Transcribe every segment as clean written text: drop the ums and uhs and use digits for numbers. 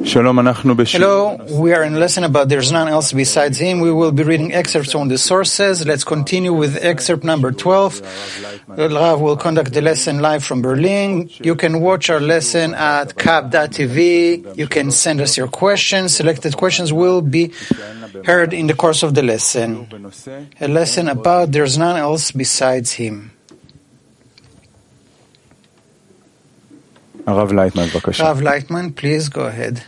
Hello, we are in a lesson about there's none else besides him. We will be reading excerpts from the sources. Let's continue with excerpt number 12. Rav will conduct the lesson live from Berlin. You can watch our lesson at kab.tv. You can send us your questions. Selected questions will be heard in the course of the lesson. A lesson about there's none else besides him. Rav Leitman, please go ahead.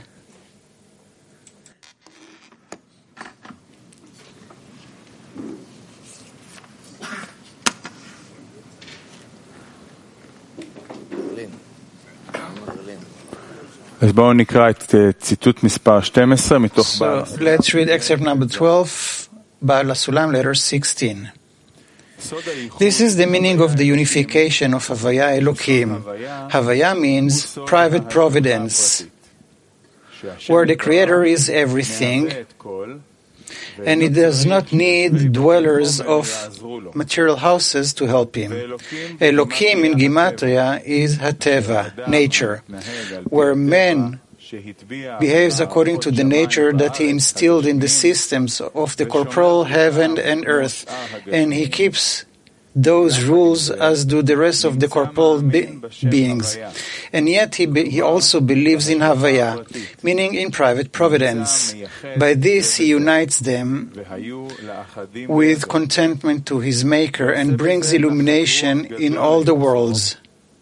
אז בואו נקרא את ציטוט מספר 12 מתוך בעל הסולם. Let's read excerpt number 12, בעל הסולם, letter 16. This is the meaning of the unification of Havaya Elokim. Havaya means private providence, where the Creator is everything, and He does not need dwellers of material houses to help Him. Elokim in Gematria is Hateva, nature, where man behaves according to the nature that he instilled in the systems of the corporal heaven and earth, and he keeps those rules as do the rest of the corporal beings. And yet he also believes in Havaya, meaning in private providence. By this he unites them with contentment to his Maker and brings illumination in all the worlds.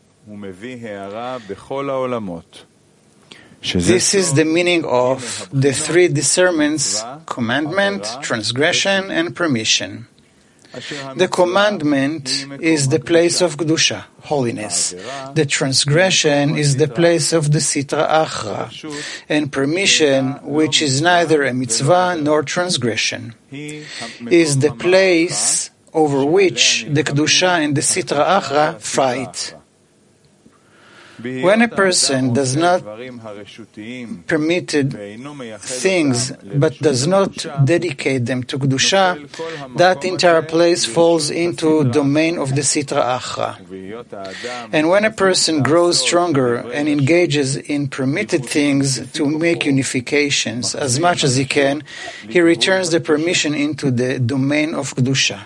This is the meaning of the three discernments: commandment, transgression, and permission. The commandment is the place of Kedusha, holiness. The transgression is the place of the Sitra Achra, and permission, which is neither a mitzvah nor transgression, is the place over which the Kedusha and the Sitra Achra fight. When a person does not permitted things but does not dedicate them to Kedusha, that entire place falls into domain of the Sitra Achra. And when a person grows stronger and engages in permitted things to make unifications as much as he can, he returns the permission into the domain of Kedusha.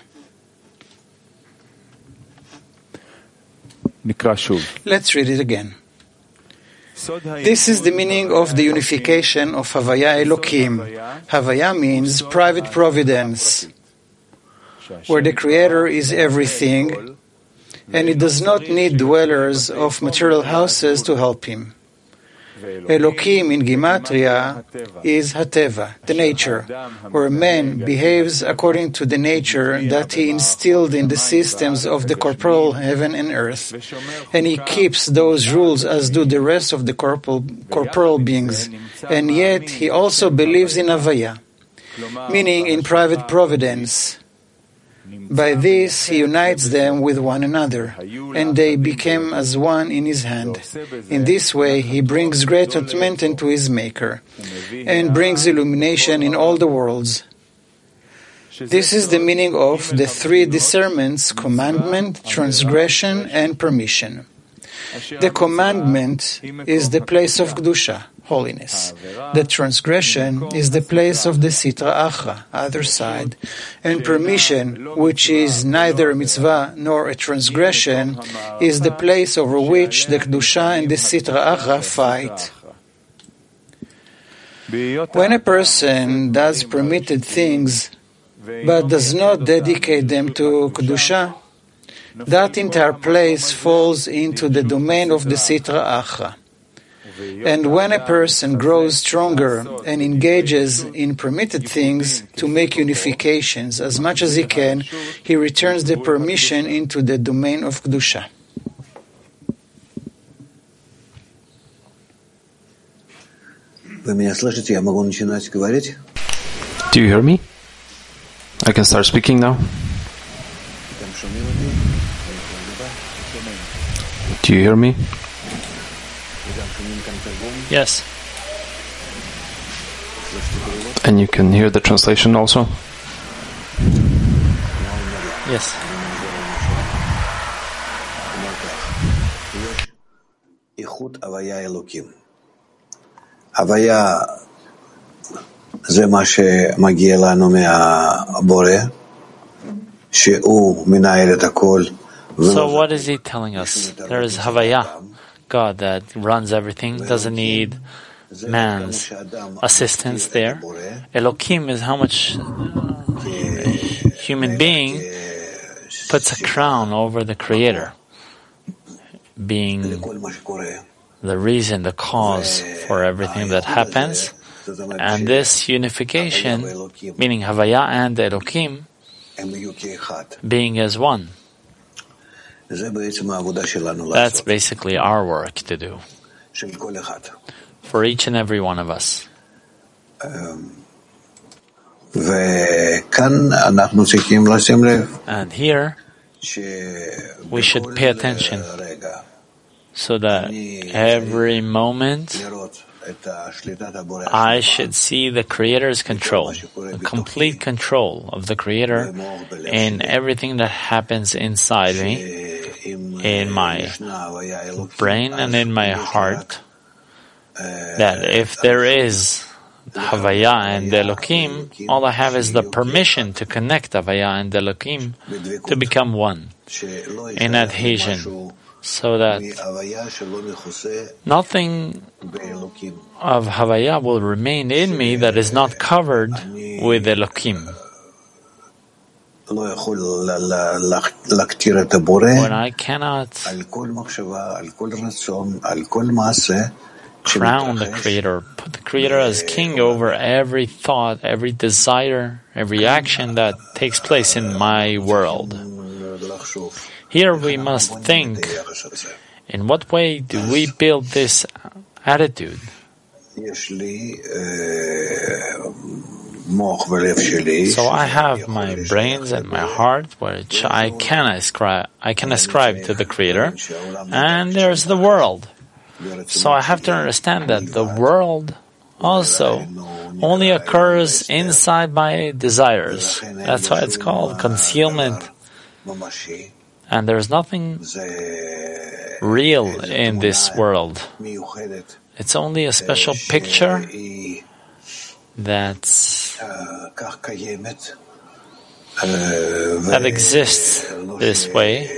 Let's read it again. This is the meaning of the unification of Havaya Elokim. Havaya means private providence, where the Creator is everything, and He does not need dwellers of material houses to help Him. Elokim in Gematria is Hateva, the nature, where man behaves according to the nature that he instilled in the systems of the corporal heaven and earth, and he keeps those rules as do the rest of the corporal beings, and yet he also believes in Havaya, meaning in private providence. By this he unites them with one another, and they become as one in his hand. In this way he brings great contentment to his Maker, and brings illumination in all the worlds. This is the meaning of the three discernments: commandment, transgression, and permission. The commandment is the place of Kedusha, holiness. The transgression is the place of the Sitra Achra, other side. And permission, which is neither a mitzvah nor a transgression, is the place over which the Kedusha and the Sitra Achra fight. When a person does permitted things but does not dedicate them to Kedusha, that entire place falls into the domain of the Sitra Achra. And when a person grows stronger and engages in permitted things to make unifications as much as he can, he returns the permission into the domain of Kedusha. Do you hear me? I can start speaking now. Do you hear me? Yes. And you can hear the translation also? Yes. זה מה שמגיע לנו מהבורא, שהוא מנהל את הכל. So what is he telling us? There is Havaya, God that runs everything, doesn't need man's assistance there. Elokim is how much human being puts a crown over the Creator, being the reason, the cause for everything that happens. And this unification, meaning Havaya and Elokim, being as one. That's basically our work to do for each and every one of us. And here we should pay attention so that every moment I should see the Creator's control, the complete control of the Creator in everything that happens inside me, in my brain and in my heart, that if there is Havaya and Elokim, all I have is the permission to connect Havaya and Elokim to become one in adhesion, so that nothing of Havaya will remain in me that is not covered with Elokim. When I cannot crown the Creator, put the Creator as king over every thought, every desire, every action that takes place in my world. Here we must think, in what way do we build this attitude? So I have my brains and my heart, which I can ascribe to the Creator, and there's the world. So I have to understand that the world also only occurs inside my desires. That's why it's called concealment. And there's nothing real in this world. It's only a special picture that exists this way.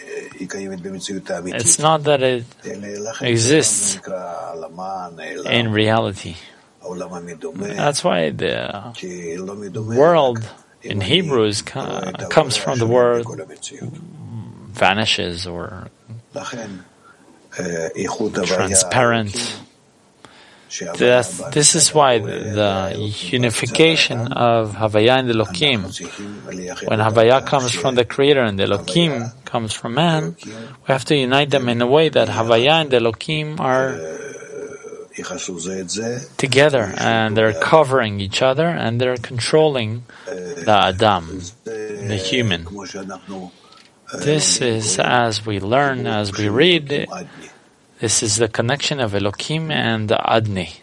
It's not that it exists in reality. That's why the world in Hebrew comes from the word vanishes or transparent. This is why the unification of Havaya and Elokim, when Havaya comes from the Creator and Elokim comes from man, we have to unite them in a way that Havaya and Elokim are together and they're covering each other and they're controlling the Adam, the human. This is, as we learn, as we read, this is the connection of Elokim and Adni.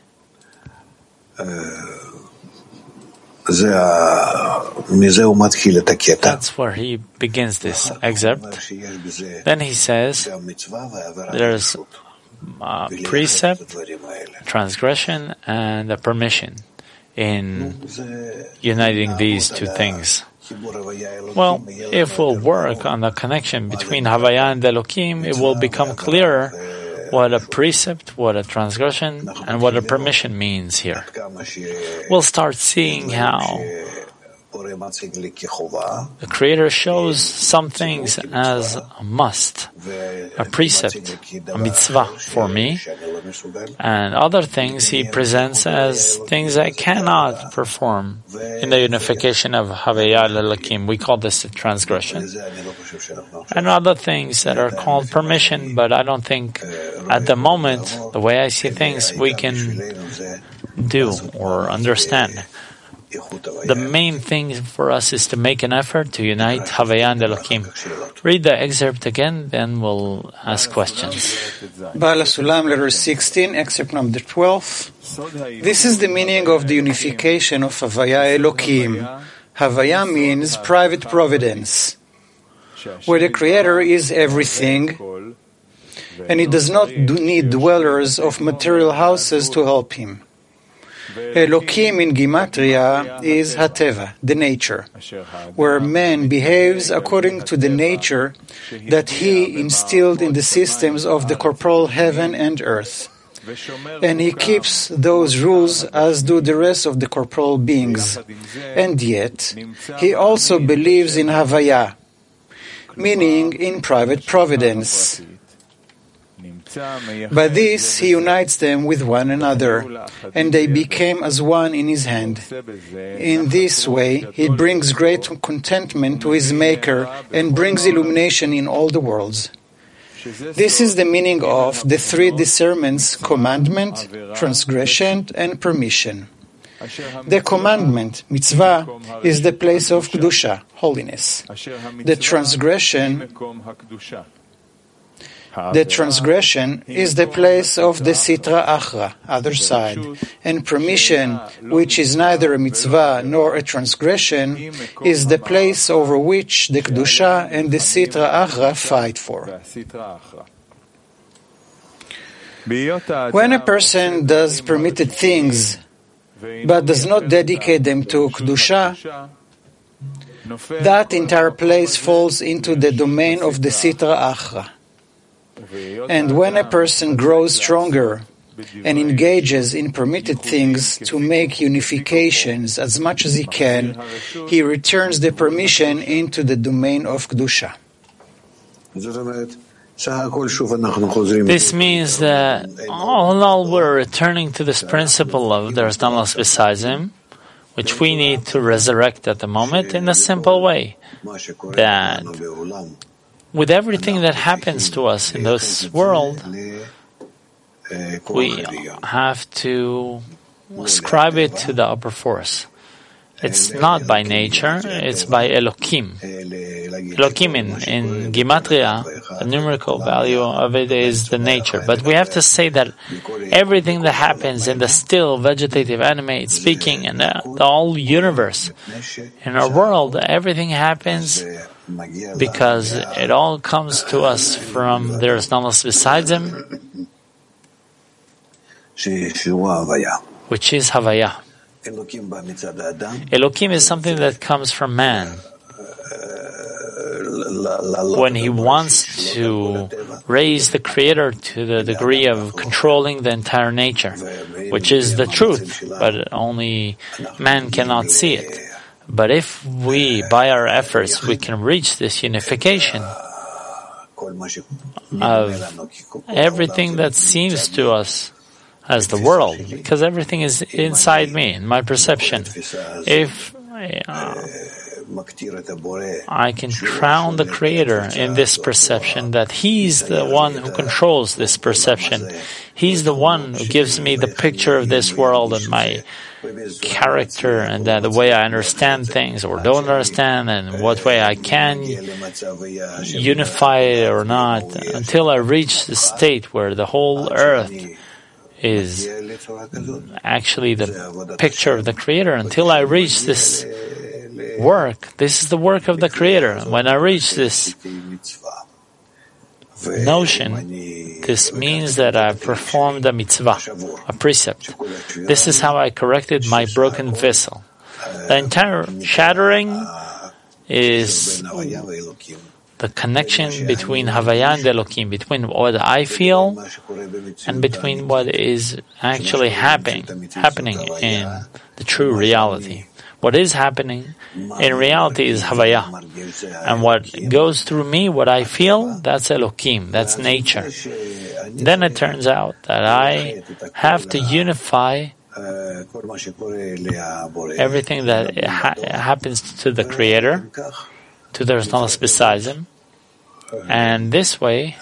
That's where he begins this excerpt. Then he says there's a precept, transgression, and a permission in uniting these two things. Well, if we'll work on the connection between Havaya and Elokim, it will become clearer what a precept, what a transgression, and what a permission means here. We'll start seeing how the Creator shows some things as a must, a precept, a mitzvah for me, and other things He presents as things I cannot perform in the unification of Havaya Elokim. We call this a transgression. And other things that are called permission, but I don't think at the moment, the way I see things, we can do or understand. The main thing for us is to make an effort to unite Havaya and Elokim. Read the excerpt again, then we'll ask questions. Baal HaSulam, letter 16, excerpt number 12. This is the meaning of the unification of Havaya Elokim. Havaya means private providence, where the Creator is everything, and He does not need dwellers of material houses to help Him. Elokim in Gematria is Hateva, the nature, where man behaves according to the nature that he instilled in the systems of the corporal heaven and earth. And he keeps those rules as do the rest of the corporal beings. And yet, he also believes in Havaya, meaning in private providence. By this, he unites them with one another, and they became as one in his hand. In this way, he brings great contentment to his Maker and brings illumination in all the worlds. This is the meaning of the three discernments: commandment, transgression, and permission. The commandment, mitzvah, is the place of kedusha, holiness. The transgression is the place of the sitra achra, other side, and permission, which is neither a mitzvah nor a transgression, is the place over which the kedusha and the sitra achra fight for. When a person does permitted things, but does not dedicate them to kedusha, that entire place falls into the domain of the sitra achra. And when a person grows stronger and engages in permitted things to make unifications as much as he can, he returns the permission into the domain of Kedusha. This means that all in all we're returning to this principle of there's none else besides him, which we need to resurrect at the moment in a simple way, that with everything that happens to us in this world, we have to ascribe it to the upper force. It's not by nature, it's by Elokim. Elokim in Gematria, the numerical value of it is the nature. But we have to say that everything that happens in the still, vegetative, animate, speaking, and the whole universe, in our world, everything happens because it all comes to us from there is none else besides him, which is Havaya. Elokim is something that comes from man. When he wants to raise the Creator to the degree of controlling the entire nature, which is the truth, but only man cannot see it. But if we, by our efforts, we can reach this unification of everything that seems to us as the world, because everything is inside me, in my perception. If I can crown the Creator in this perception, that He's the one who controls this perception. He's the one who gives me the picture of this world and my character and the way I understand things or don't understand, and what way I can unify it or not, until I reach the state where the whole earth is actually the picture of the Creator. Until I reach this work, this is the work of the Creator. When I reach this notion, this means that I've performed a mitzvah, a precept. This is how I corrected my broken vessel. The entire shattering is the connection between Havaya and Elokim, between what I feel and between what is actually happening in the true reality. What is happening in reality is Havaya. And what goes through me, what I feel, that's Elokim, that's nature. Then it turns out that I have to unify everything that happens to the Creator, to there's none else besides him. And this way,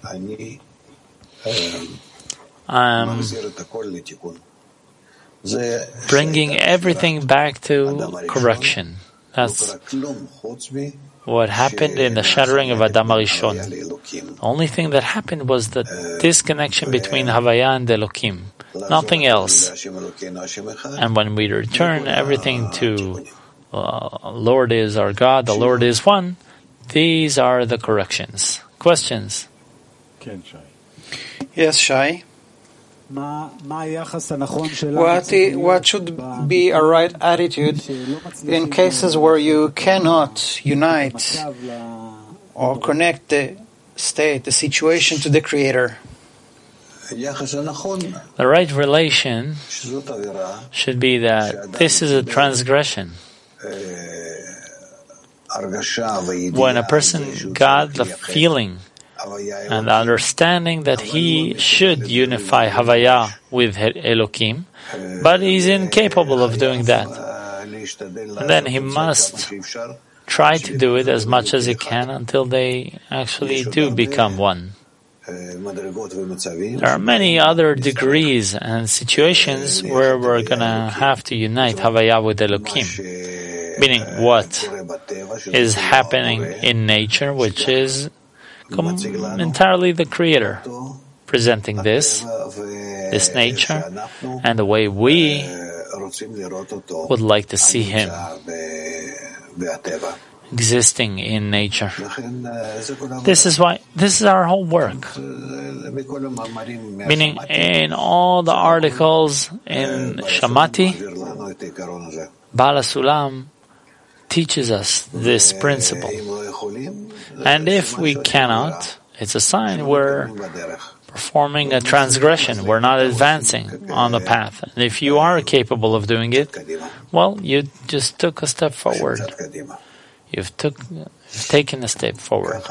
I'm bringing everything back to correction. That's what happened in the shattering of Adam HaRishon. The only thing that happened was the disconnection between Havaya and Elokim, nothing else. And when we return everything to Lord is our God, the Lord is one, these are the corrections. Questions? Yes, Shai. What should be a right attitude in cases where you cannot unite or connect the state, the situation to the Creator? The right relation should be that this is a transgression. When a person got the feeling and the understanding that he should unify Havaya with Elokim, but he's incapable of doing that, and then he must try to do it as much as he can until they actually do become one. There are many other degrees and situations where we're going to have to unite Havaya with Elokim, meaning what is happening in nature, which is entirely the Creator presenting this nature, and the way we would like to see Him existing in nature. This is our whole work. Meaning, in all the articles in Shamati, Baal HaSulam teaches us this principle. And if we cannot, it's a sign we're performing a transgression. We're not advancing on the path. And if you are capable of doing it, well, you just took a step forward. You've taken a step forward.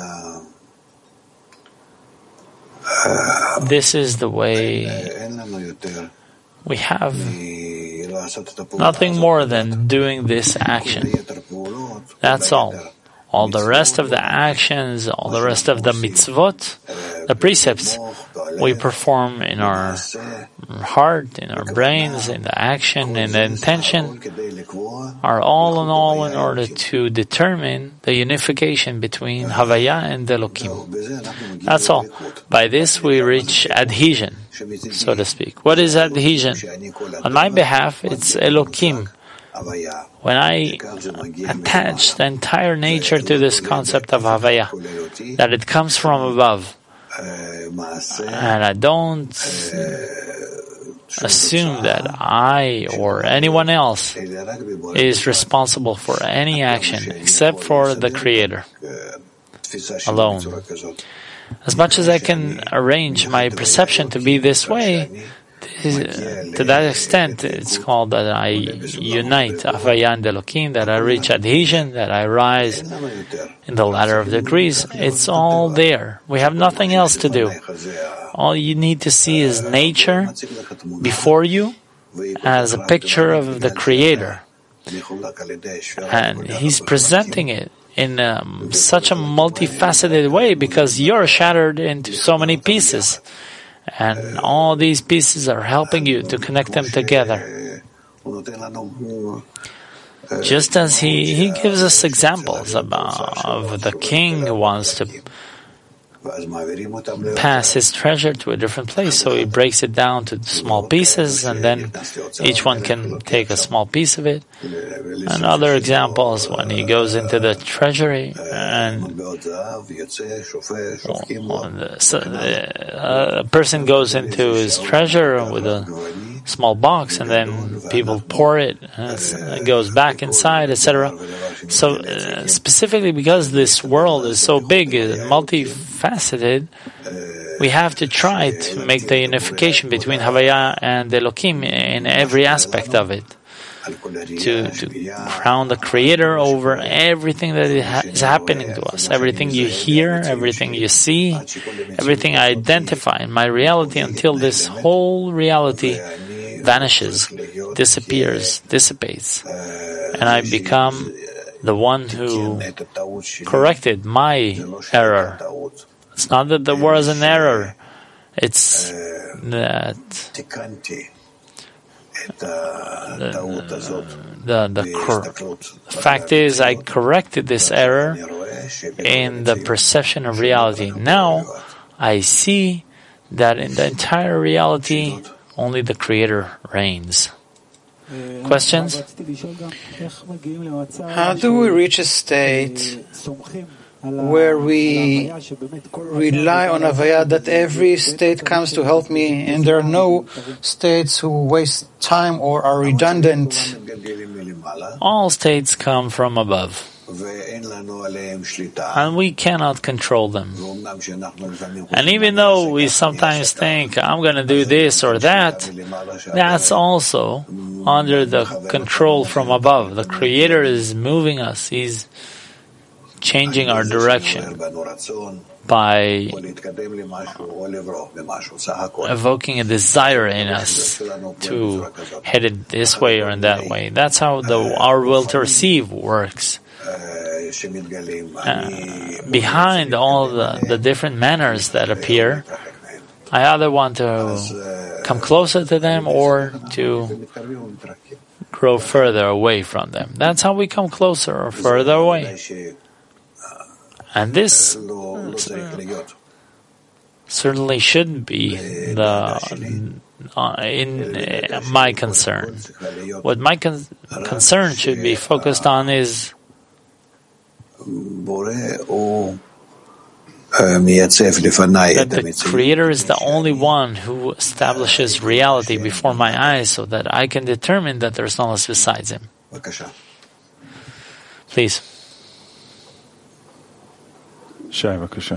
This is the way we have nothing more than doing this action. That's all. All the rest of the actions, all the rest of the mitzvot, the precepts we perform in our heart, in our brains, in the action, in the intention, are all in order to determine the unification between Havaya and Elokim. That's all. By this we reach adhesion, so to speak. What is adhesion? On my behalf, it's Elokim. When I attach the entire nature to this concept of Havaya, that it comes from above, and I don't assume that I or anyone else is responsible for any action except for the Creator alone. As much as I can arrange my perception to be this way, to that extent, it's called that I unite Havaya and Elokim, that I reach adhesion, that I rise in the ladder of degrees. It's all there. We have nothing else to do. All you need to see is nature before you as a picture of the Creator. And He's presenting it in such a multifaceted way because you're shattered into so many pieces. And all these pieces are helping you to connect them together. Just as he gives us examples of the king who wants to pass his treasure to a different place, so he breaks it down to small pieces, and then each one can take a small piece of it. And other examples, when he goes into the treasury and a person goes into his treasure with a small box, and then people pour it, and it goes back inside, etc. So specifically because this world is so big and multifaceted, we have to try to make the unification between Havaya and Elokim in every aspect of it, to crown the Creator over everything that is happening to us, everything you hear, everything you see, everything I identify in my reality, until this whole reality vanishes, disappears, dissipates, and I become the one who corrected my error. It's not that there was an error, it's that the fact is I corrected this error in the perception of reality. Now I see that in the entire reality only the Creator reigns. Questions? How do we reach a state where we rely on Havaya that every state comes to help me, and there are no states who waste time or are redundant. All states come from above, and we cannot control them. And even though we sometimes think, I'm going to do this or that, that's also under the control from above. The Creator is moving us. He's changing our direction by evoking a desire in us to head it this way or in that way. That's how our will to receive works. Behind all the different manners that appear, I either want to come closer to them or to grow further away from them. That's how we come closer or further away. And this certainly shouldn't be in my concern. What my concern should be focused on is that the Creator is the only one who establishes reality before my eyes so that I can determine that there's no one else besides Him. Please. שי, בבקשה.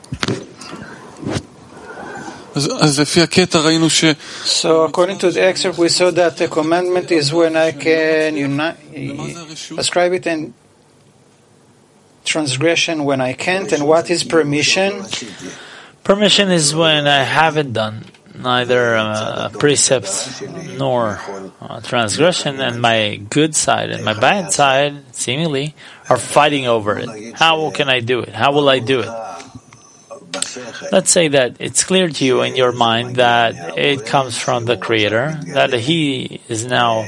So according to the excerpt, we saw that the commandment is when I can ascribe it, and transgression when I can't. And what is permission? Permission is when I haven't done neither a precept nor a transgression, and my good side and my bad side, seemingly, are fighting over it. How can I do it? How will I do it? Let's say that it's clear to you in your mind that it comes from the Creator, that He is now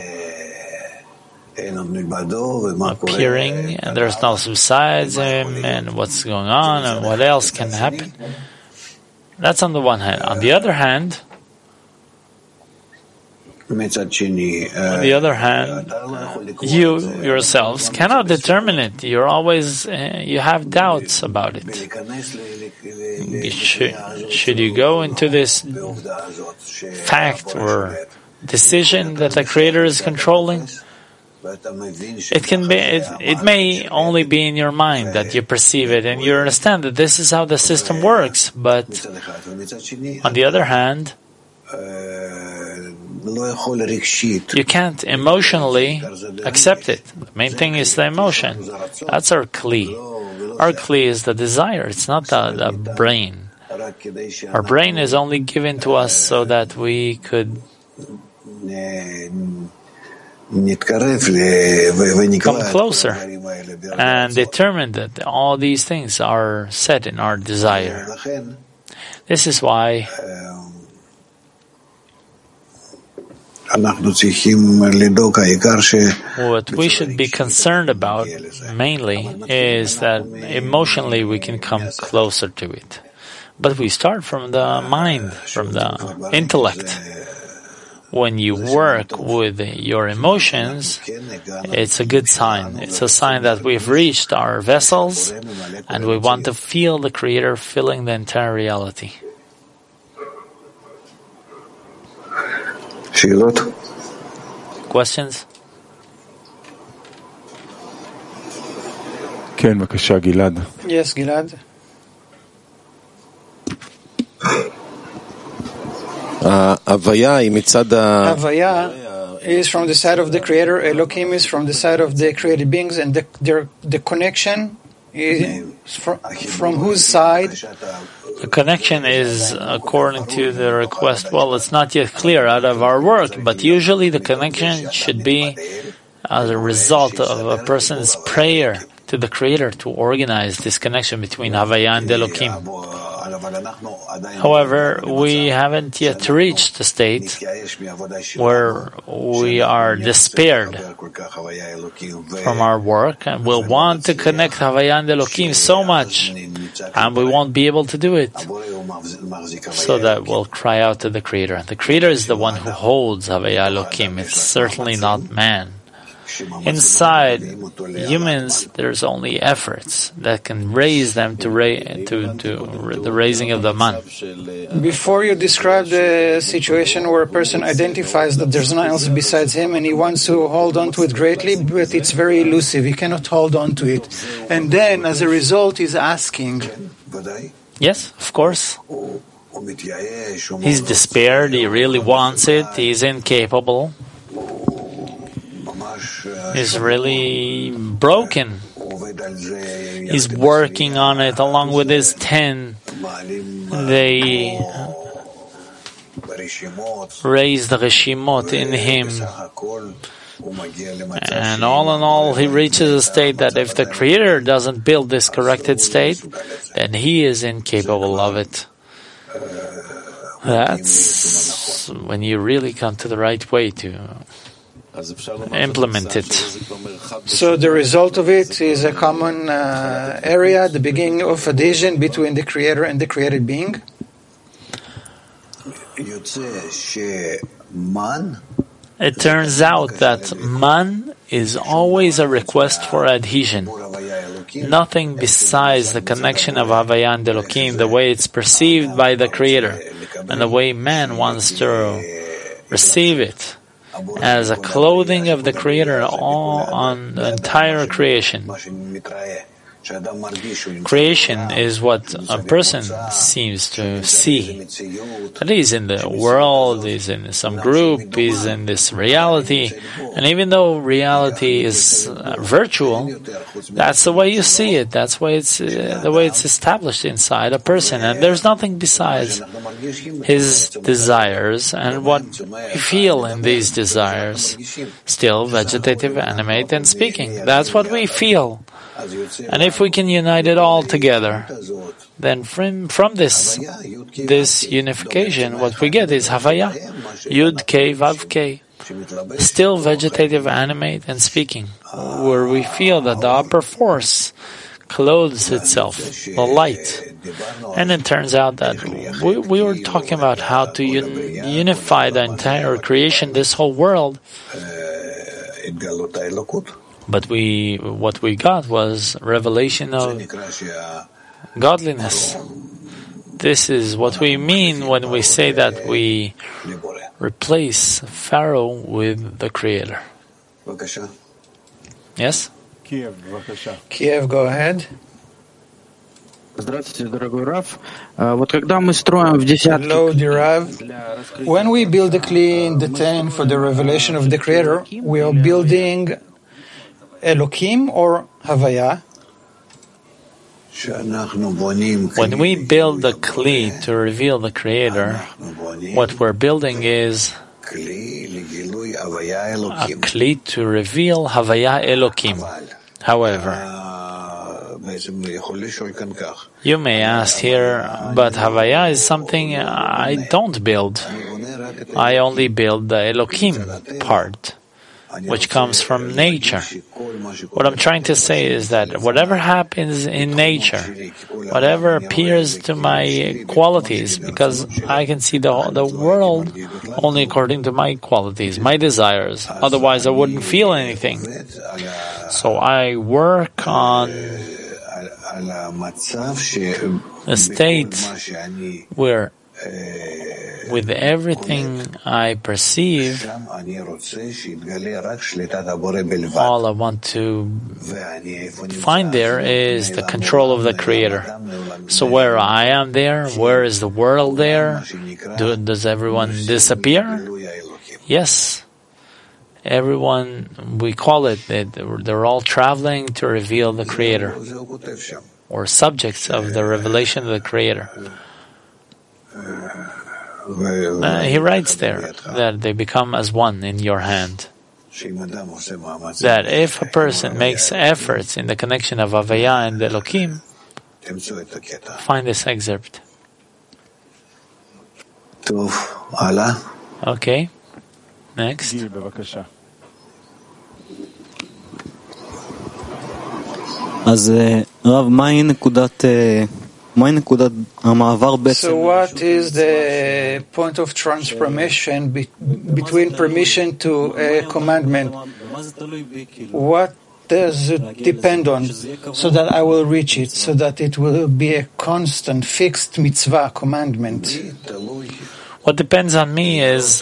appearing, and there's no besides Him, and what's going on, and what else can happen. That's on the one hand. On the other hand, you yourselves cannot determine it. You're always, you have doubts about it. Should you go into this fact or decision that the Creator is controlling? It can be. It may only be in your mind that you perceive it and you understand that this is how the system works. But on the other hand, you can't emotionally accept it. The main thing is the emotion. That's our kli. Our kli is the desire. It's not the brain. Our brain is only given to us so that we could come closer and determine that all these things are set in our desire. This is why what we should be concerned about mainly is that emotionally we can come closer to it. But we start from the mind, from the intellect. When you work with your emotions, it's a good sign. It's a sign that we've reached our vessels and we want to feel the Creator filling the entire reality. Questions? כן, בבקשה, גלעד. Yes, Gilad. Havaya is from the side of the Creator. Elohim is from the side of the created beings, and the connection is from whose side? The connection is according to the request. Well, it's not yet clear out of our work, but usually the connection should be as a result of a person's prayer to the Creator to organize this connection between Havaya and Elohim. However, we haven't yet reached the state where we are despaired from our work and will want to connect Havaya and Elohim so much, and we won't be able to do it. So that we'll cry out to the Creator. The Creator is the one who holds Havaya Elohim. It's certainly not man. Inside humans, there's only efforts that can raise them to the raising of the man. Before you describe the situation where a person identifies that there's no one else besides him and he wants to hold on to it greatly, but it's very elusive, he cannot hold on to it. And then, as a result, he's asking. Yes, of course. He's despaired, he really wants it, he's incapable. He's really broken. He's working on it along with his 10. They raise the Reshimot in him. And all in all, he reaches a state that if the Creator doesn't build this corrected state, then he is incapable of it. That's when you really come to the right way to implement it. So the result of it is a common area, the beginning of adhesion between the Creator and the created being. It turns out that man is always a request for adhesion. Nothing besides the connection of Havaya and Elokim, the way it's perceived by the Creator, and the way man wants to receive it as a clothing of the Creator on the entire creation. Creation is what a person seems to see. That he's in the world, he's in some group, he's in this reality. And even though reality is virtual, that's the way you see it. That's the way it's established inside a person. And there's nothing besides his desires and what we feel in these desires. Still vegetative, animate, and speaking. That's what we feel. And if we can unite it all together, then from this unification, what we get is Havaya, Yud K Vav K, still vegetative, animate, and speaking, where we feel that the upper force clothes itself, the light. And it turns out that we were talking about how to unify the entire creation, this whole world. But what we got was revelation of godliness. This is what we mean when we say that we replace Pharaoh with the Creator. Yes? Kiev, go ahead. Здравствуйте, дорогой Рав. Вот когда мы строим в десятке... Hello, dear Rav. When we build the Kli in the 10 for the revelation of the Creator, we are building Elokim or Havaya? When we build the Kli to reveal the Creator, what we're building is a Kli to reveal Havaya Elokim. However, you may ask here, but Havaya is something I don't build. I only build the Elokim part, which comes from nature. What I'm trying to say is that whatever happens in nature, whatever appears to my qualities, because I can see the world only according to my qualities, my desires, otherwise I wouldn't feel anything. So I work on a state where with everything I perceive, all I want to find there is the control of the Creator. So where I am there, where is the world there? Does everyone disappear? Yes. Everyone, we call it, they're all traveling to reveal the Creator, or subjects of the revelation of the Creator. He writes there that they become as one in your hand. That if a person makes efforts in the connection of Havaya and Elokim, find this excerpt. Okay, next. אז רב, מהי נקודת So what is the point of transformation between permission to a commandment? What does it depend on so that I will reach it, so that it will be a constant, fixed mitzvah, commandment? What depends on me is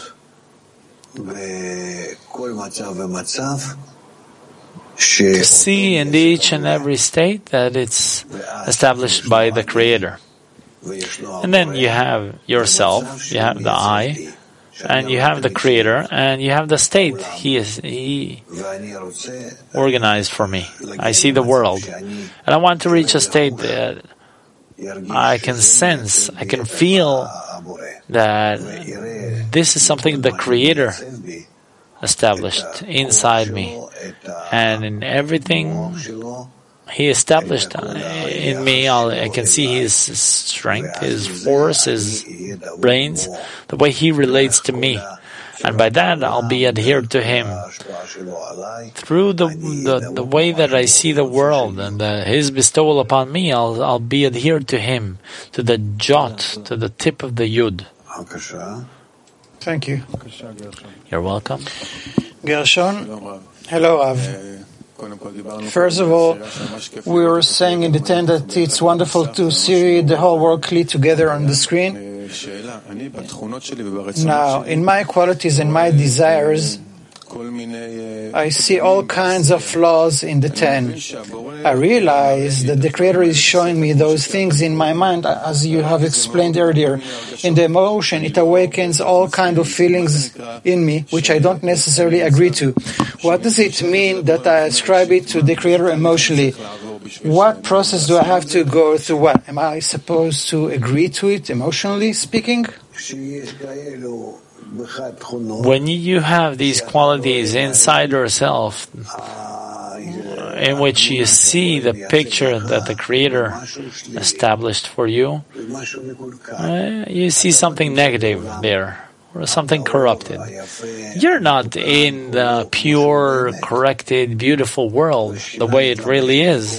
to see in each and every state that it's established by the Creator. And then you have yourself, you have the I, and you have the Creator, and you have the state He organized for me. I see the world, and I want to reach a state that I can sense, I can feel that this is something the Creator established inside me, and in everything He established in me, I can see His strength, His force, His brains, the way He relates to me, and by that I'll be adhered to Him. Through the way that I see the world and His bestowal upon me, I'll be adhered to Him, to the jot, to the tip of the yud. Thank you. You're welcome. Gershon, hello, Rav. First of all, we were saying in the tent that it's wonderful to see the whole world clear together on the screen. Now, in my qualities and my desires, I see all kinds of flaws in the 10. I realize that the Creator is showing me those things in my mind, as you have explained earlier. In the emotion, it awakens all kinds of feelings in me, which I don't necessarily agree to. What does it mean that I ascribe it to the Creator emotionally? What process do I have to go through? What am I supposed to agree to it, emotionally speaking? When you have these qualities inside yourself, in which you see the picture that the Creator established for you, you see something negative there, or something corrupted. You're not in the pure, corrected, beautiful world, the way it really is,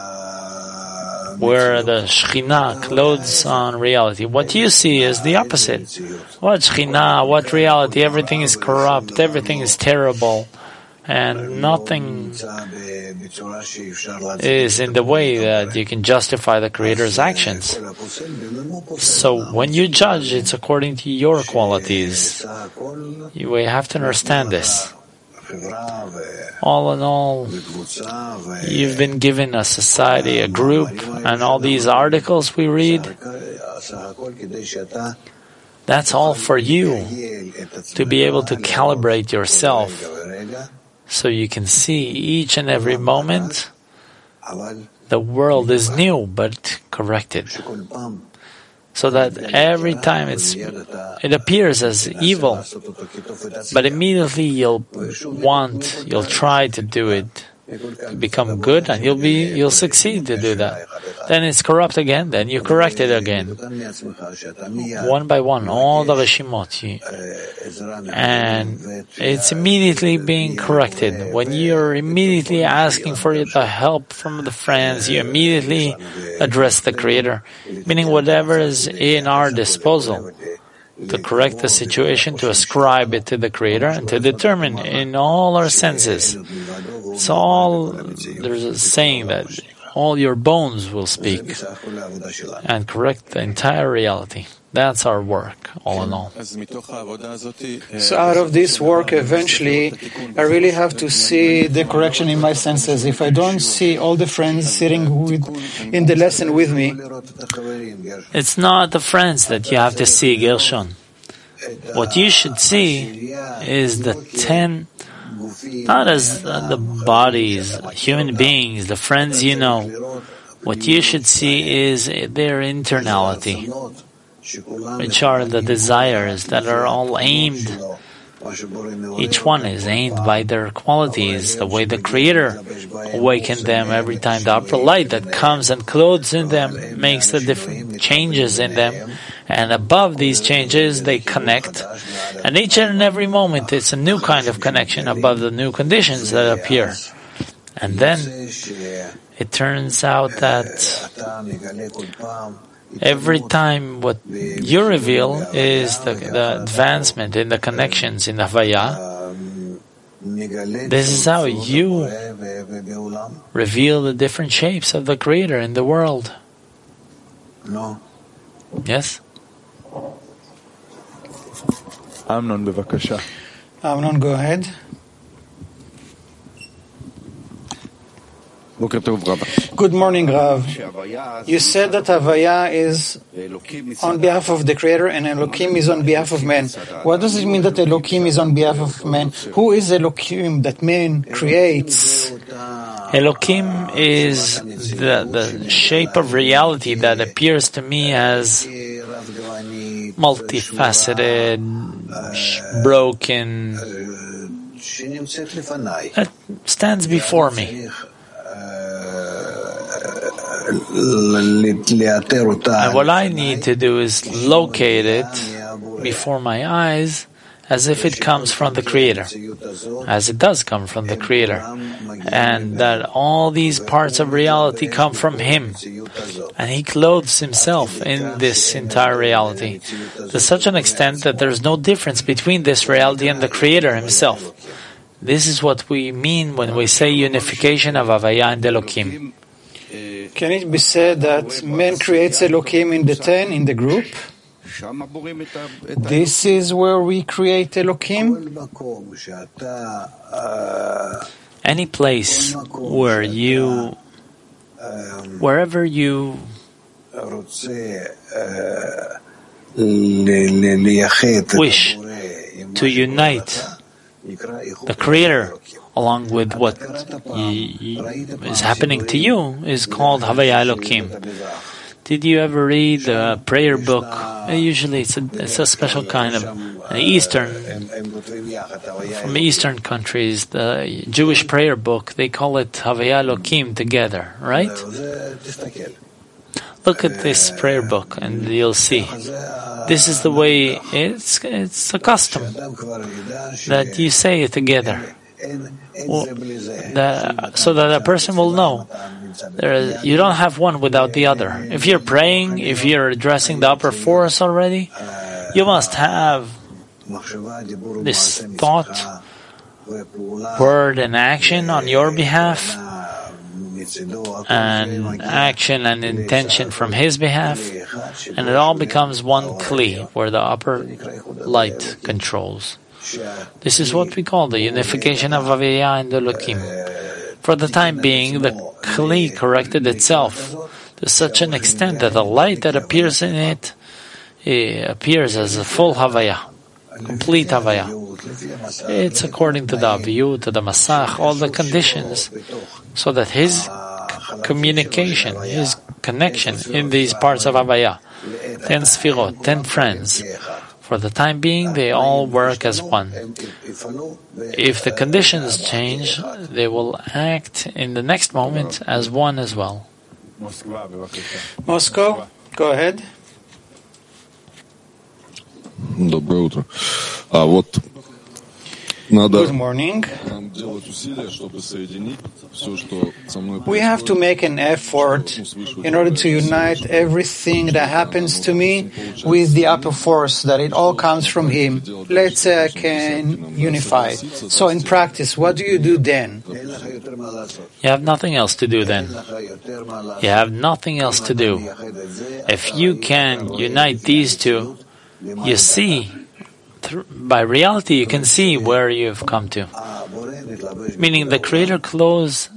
where the Shekhinah clothes on reality. What you see is the opposite. What Shekhinah, what reality, everything is corrupt, everything is terrible, and nothing is in the way that you can justify the Creator's actions. So when you judge, it's according to your qualities. You have to understand this. All in all, you've been given a society, a group, and all these articles we read, that's all for you, to be able to calibrate yourself so you can see each and every moment the world is new but corrected. So that every time it appears as evil, but immediately you'll try to do it, to become good, and you'll succeed to do that. Then it's corrupt again, then you correct it again. One by one, all the Reshimot. And it's immediately being corrected. When you're immediately asking for the help from the friends, you immediately address the Creator, meaning whatever is in our disposal, to correct the situation, to ascribe it to the Creator, and to determine in all our senses. There's a saying that all your bones will speak and correct the entire reality. That's our work, all in all. So out of this work, eventually, I really have to see the correction in my senses. If I don't see all the friends sitting in the lesson with me, it's not the friends that you have to see, Gershon. What you should see is the 10, not as the bodies, human beings, the friends you know. What you should see is their internality, which are the desires that are all aimed. Each one is aimed by their qualities, the way the Creator awakened them every time. The upper light that comes and clothes in them makes the different changes in them. And above these changes, they connect. And each and every moment, it's a new kind of connection above the new conditions that appear. And then it turns out that every time what you reveal is the advancement in the connections in the Havaya. This is how you reveal the different shapes of the Creator in the world. No. Yes? Amnon, bevakasha. Amnon, go ahead. Good morning, Rav. You said that Havaya is on behalf of the Creator and Elohim is on behalf of man. What does it mean that Elohim is on behalf of man? Who is Elohim that man creates? Elohim is the shape of reality that appears to me as multifaceted, broken, that stands before me. And what I need to do is locate it before my eyes as if it comes from the Creator, as it does come from the Creator, and that all these parts of reality come from Him, and He clothes Himself in this entire reality to such an extent that there's no difference between this reality and the Creator Himself. This is what we mean when we say unification of Havaya and Elohim. Can it be said that man creates Elohim in the 10, in the group? This is where we create Elohim? Any place where wherever you wish to unite the Creator along with what is happening to you is called Havaya Elohim. Did you ever read the prayer book? Usually it's a special kind of from Eastern countries, the Jewish prayer book, they call it Havaya Elohim together, right? Look at this prayer book and you'll see. This is the way it's a custom that you say it together. So that a person will know you don't have one without the other. If you're praying, if you're addressing the upper force already, you must have this thought, word, and action on your behalf, and action and intention from his behalf, and it all becomes one kli where the upper light controls. This is what we call the unification of Havaya and Elohim. For the time being, the kli corrected itself to such an extent that the light that appears in it appears as a full Havaya, complete Havaya. It's according to the Aviyut, to the Masach, all the conditions, so that his communication, his connection in these parts of Havaya, 10 Sfirot, 10 friends, for the time being, they all work as one. If the conditions change, they will act in the next moment as one as well. Moscow, go ahead. Доброе утро. Good morning. We have to make an effort in order to unite everything that happens to me with the upper force, that it all comes from Him. Let's say I can unify it. So in practice, what do you do then? You have nothing else to do then. You have nothing else to do. If you can unite these two, you see, by reality, you can see where you've come to. Meaning the Creator clothes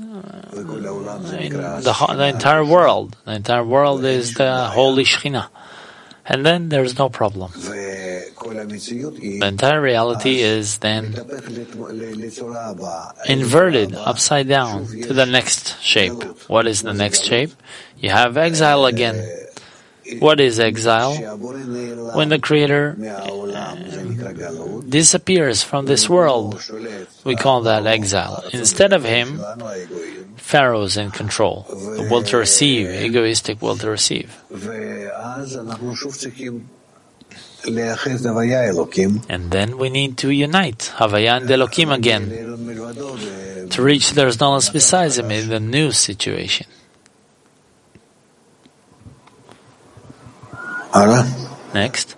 the entire world. The entire world is the Holy Shekhinah. And then there's no problem. The entire reality is then inverted, upside down, to the next shape. What is the next shape? You have exile again. What is exile? When the Creator disappears from this world, we call that exile. Instead of Him, Pharaoh's in control, the will to receive, egoistic will to receive. And then we need to unite Havaya and Elohim again. to reach there's no else besides him in the new situation. Next.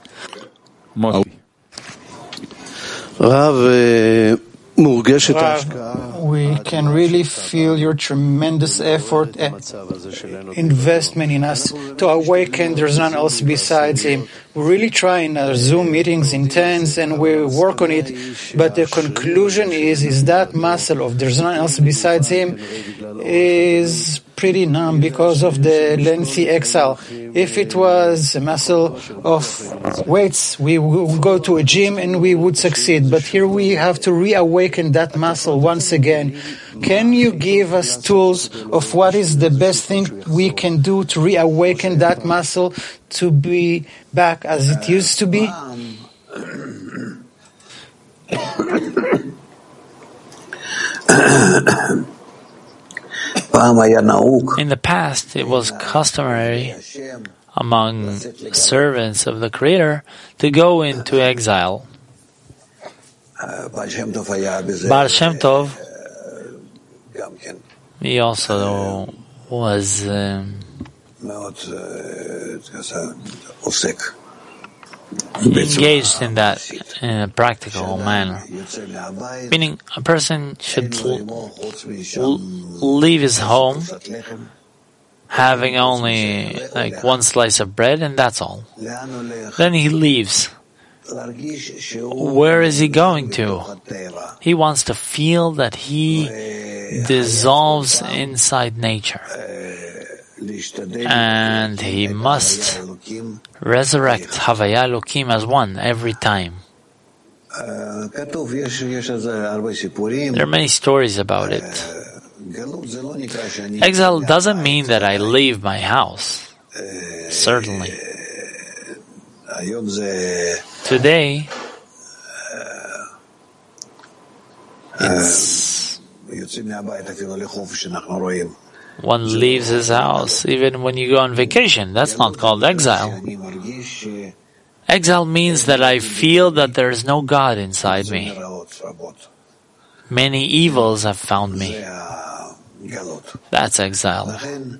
We can really feel your tremendous effort and investment in us to awaken there's none else besides him. We really try in our Zoom meetings intense and we work on it, but the conclusion is that muscle of there's none else besides him is pretty numb because of the lengthy exile. If it was a muscle of weights, we would go to a gym and we would succeed. But here we have to reawaken that muscle once again. Can you give us tools of what is the best thing we can do to reawaken that muscle to be back as it used to be? In the past, it was customary among servants of the Creator to go into exile. Baal Shem Tov, he also was engaged in that in a practical manner. Meaning, a person should leave his home having only like one slice of bread and that's all. Then he leaves. Where is he going to? He wants to feel that he dissolves inside nature. And he must resurrect Havaya Elokim as one every time. There are many stories about it. Exile doesn't mean that I leave my house. Certainly. Today, one leaves his house even when you go on vacation. That's not called exile. Exile means that I feel that there is no God inside me. Many evils have found me. That's exile.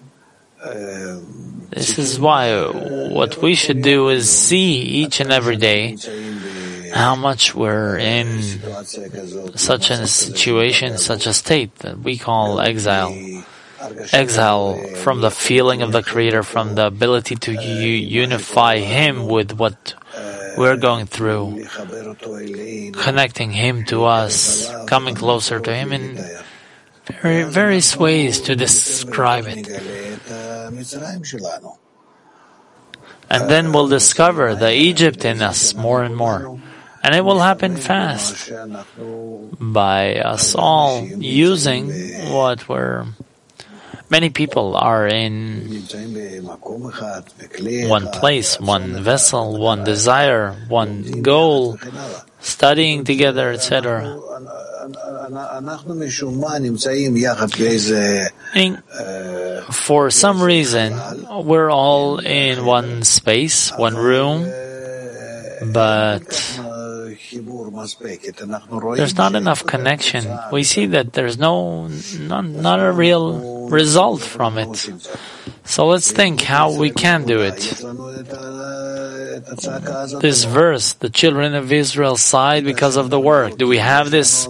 This is why what we should do is see each and every day how much we're in such a situation, such a state that we call exile. Exile from the feeling of the Creator, from the ability to unify Him with what we're going through, connecting Him to us, coming closer to Him in various ways to describe it. And then we'll discover the Egypt in us more and more. And it will happen fast by us all using what many people are in one place, one vessel, one desire, one goal, studying together, etc. For some reason, we're all in one space, one room, but there's not enough connection. We see that there's not a real result from it. So let's think how we can do it. This verse, the children of Israel sighed because of the work. Do we have this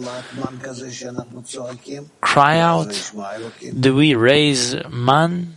cry out? Do we raise man?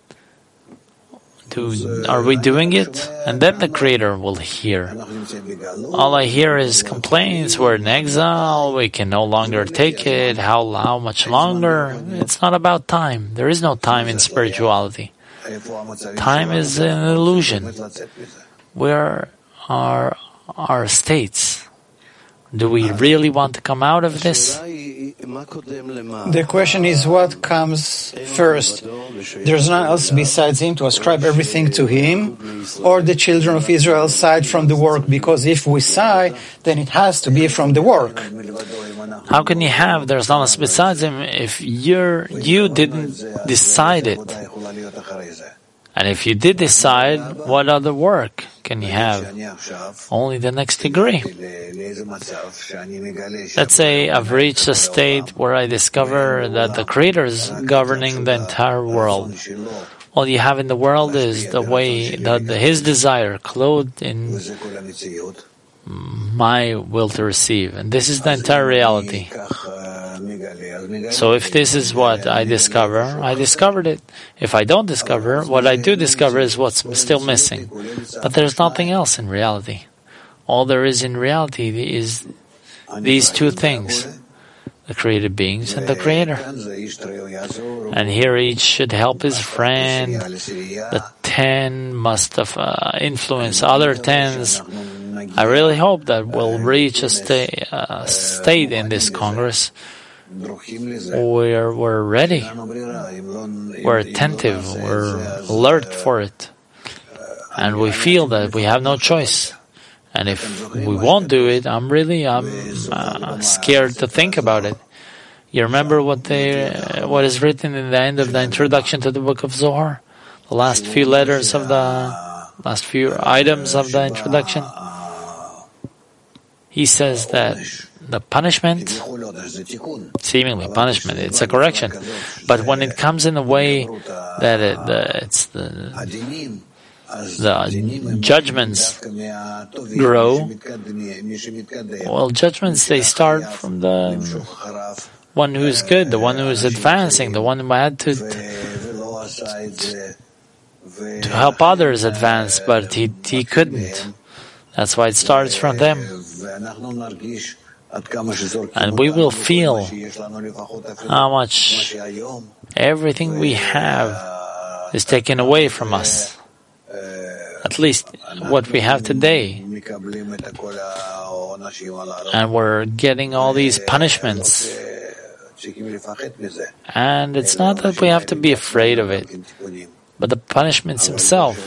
Are we doing it? And then the Creator will hear. All I hear is complaints. We're in exile. We can no longer take it. How much longer? It's not about time. There is no time in spirituality. Time is an illusion. Where are our states? Do we really want to come out of this? The question is, what comes first? There's none else besides Him to ascribe everything to Him, or the children of Israel sighed from the work? Because if we sigh, then it has to be from the work. How can you have there's none else besides Him if you didn't decide it? And if you did decide, what other work can you have? Only the next degree. Let's say I've reached a state where I discover that the Creator is governing the entire world. All you have in the world is the way that His desire, clothed in my will to receive. And this is the entire reality. So if this is what I discover, I discovered it. If I don't discover, what I do discover is what's still missing. But there's nothing else in reality. All there is in reality is these two things, the created beings and the Creator. And here each should help his friend. The 10 must have influenced other 10s. I really hope that we'll reach a state in this Congress where we're ready, we're attentive, we're alert for it, and we feel that we have no choice. And if we won't do it, I'm scared to think about it. You remember what is written in the end of the introduction to the book of Zohar? The last few items of the introduction? He says that the punishment, seemingly punishment, it's a correction. But when it comes in a way that it's the judgments grow, well, judgments, they start from the one who is good, the one who is advancing, the one who had to help others advance, but he couldn't. That's why it starts from them. And we will feel how much everything we have is taken away from us. At least what we have today. And we're getting all these punishments. And it's not that we have to be afraid of it, but the punishments themselves.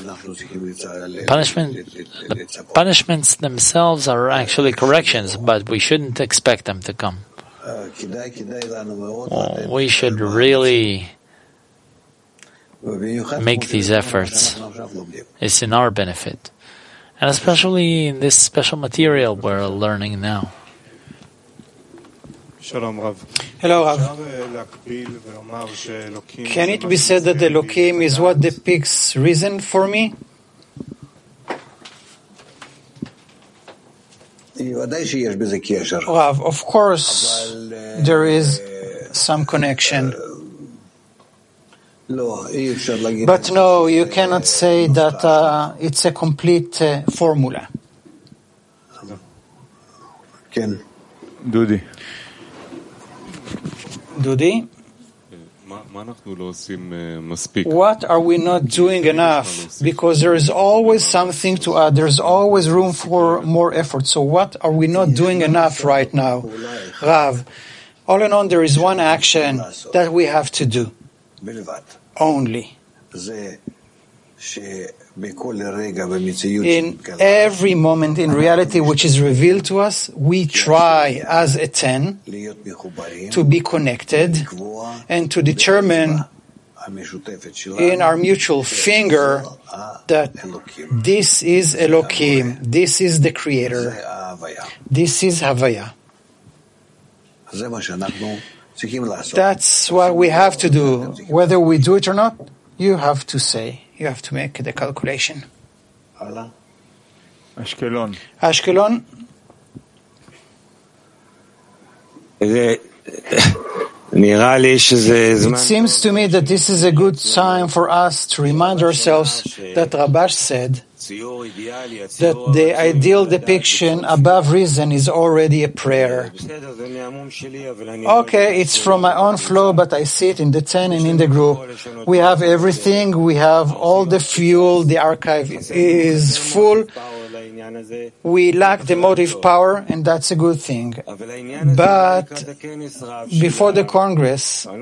The punishments themselves are actually corrections, but we shouldn't expect them to come. Well, we should really make these efforts. It's in our benefit. And especially in this special material we're learning now. Hello, Rav. Can it be said that Elohim is what depicts reason for me? Rav, of course there is some connection. But no, you cannot say that it's a complete formula. Dudi. What are we not doing enough? Because there is always something to add. There's always room for more effort. So what are we not doing enough right now? Rav, all in all, there is one action that we have to do. Only. In every moment in reality which is revealed to us, we try as a 10 to be connected and to determine in our mutual finger that this is Elohim, this is the Creator, this is Havaya. That's what we have to do. Whether we do it or not, you have to say. You have to make the calculation. Ashkelon. It seems to me that this is a good time for us to remind ourselves that Rabash said that the ideal depiction above reason is already a prayer. Okay, it's from my own flow, but I see it in the 10 and in the group. We have everything, we have all the fuel, the archive is full. we lack the motive power, and that's a good thing. But before the Congress, I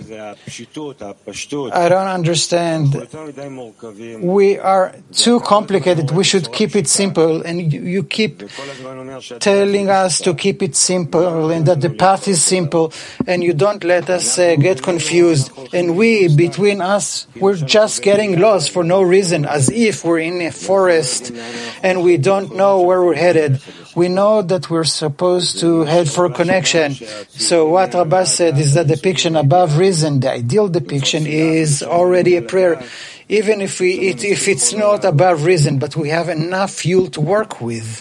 don't understand. We are too complicated. We should keep it simple, and you keep telling us to keep it simple and that the path is simple, and you don't let us get confused. And we, between us, we're just getting lost for no reason, as if we're in a forest and we don't know where we're headed. We know that we're supposed to head for connection. So what Rabbah said is that depiction above reason, the ideal depiction, is already a prayer, even if it's not above reason, but we have enough fuel to work with.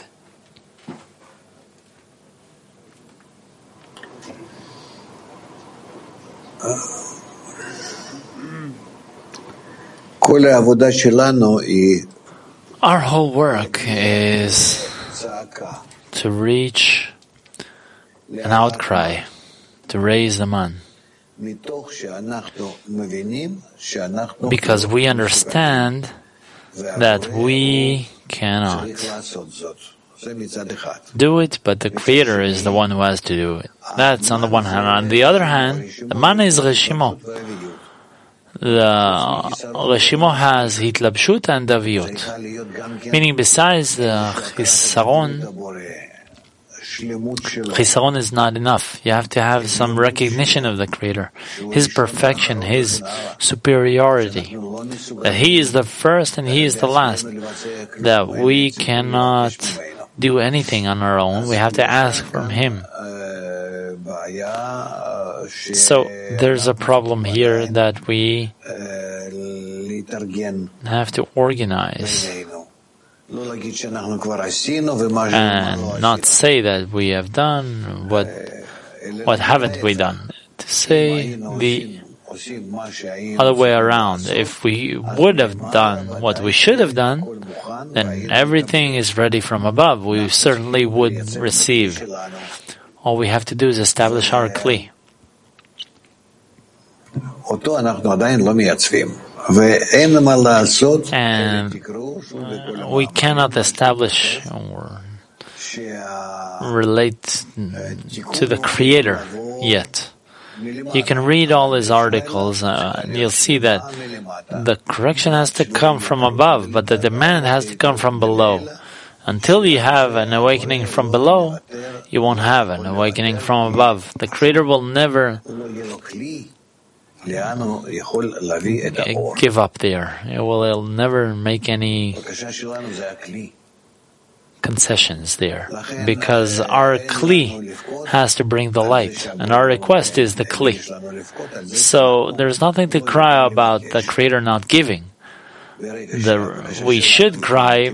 Our whole work is to reach an outcry, to raise the man. Because we understand that we cannot do it, but the Creator is the one who has to do it. That's on the one hand. On the other hand, the man is Reshimo. The Reshimo has Hitlabshut and Daviyut. Meaning besides the Chisaron is not enough. You have to have some recognition of the Creator, His perfection, His superiority, that He is the first and He is the last, that we cannot do anything on our own. We have to ask from Him. So there's a problem here that we have to organize and not say that we have done what haven't we done. To say the other way around. If we would have done what we should have done, then everything is ready from above. We certainly would receive. All we have to do is establish our Kli. And we cannot establish or relate to the Creator yet. You can read all his articles and you'll see that the correction has to come from above, but the demand has to come from below. Until you have an awakening from below, you won't have an awakening from above. The Creator will never give up there. He'll never make any concessions there, because our Kli has to bring the light, and our request is the Kli. So there's nothing to cry about the Creator not giving. We should cry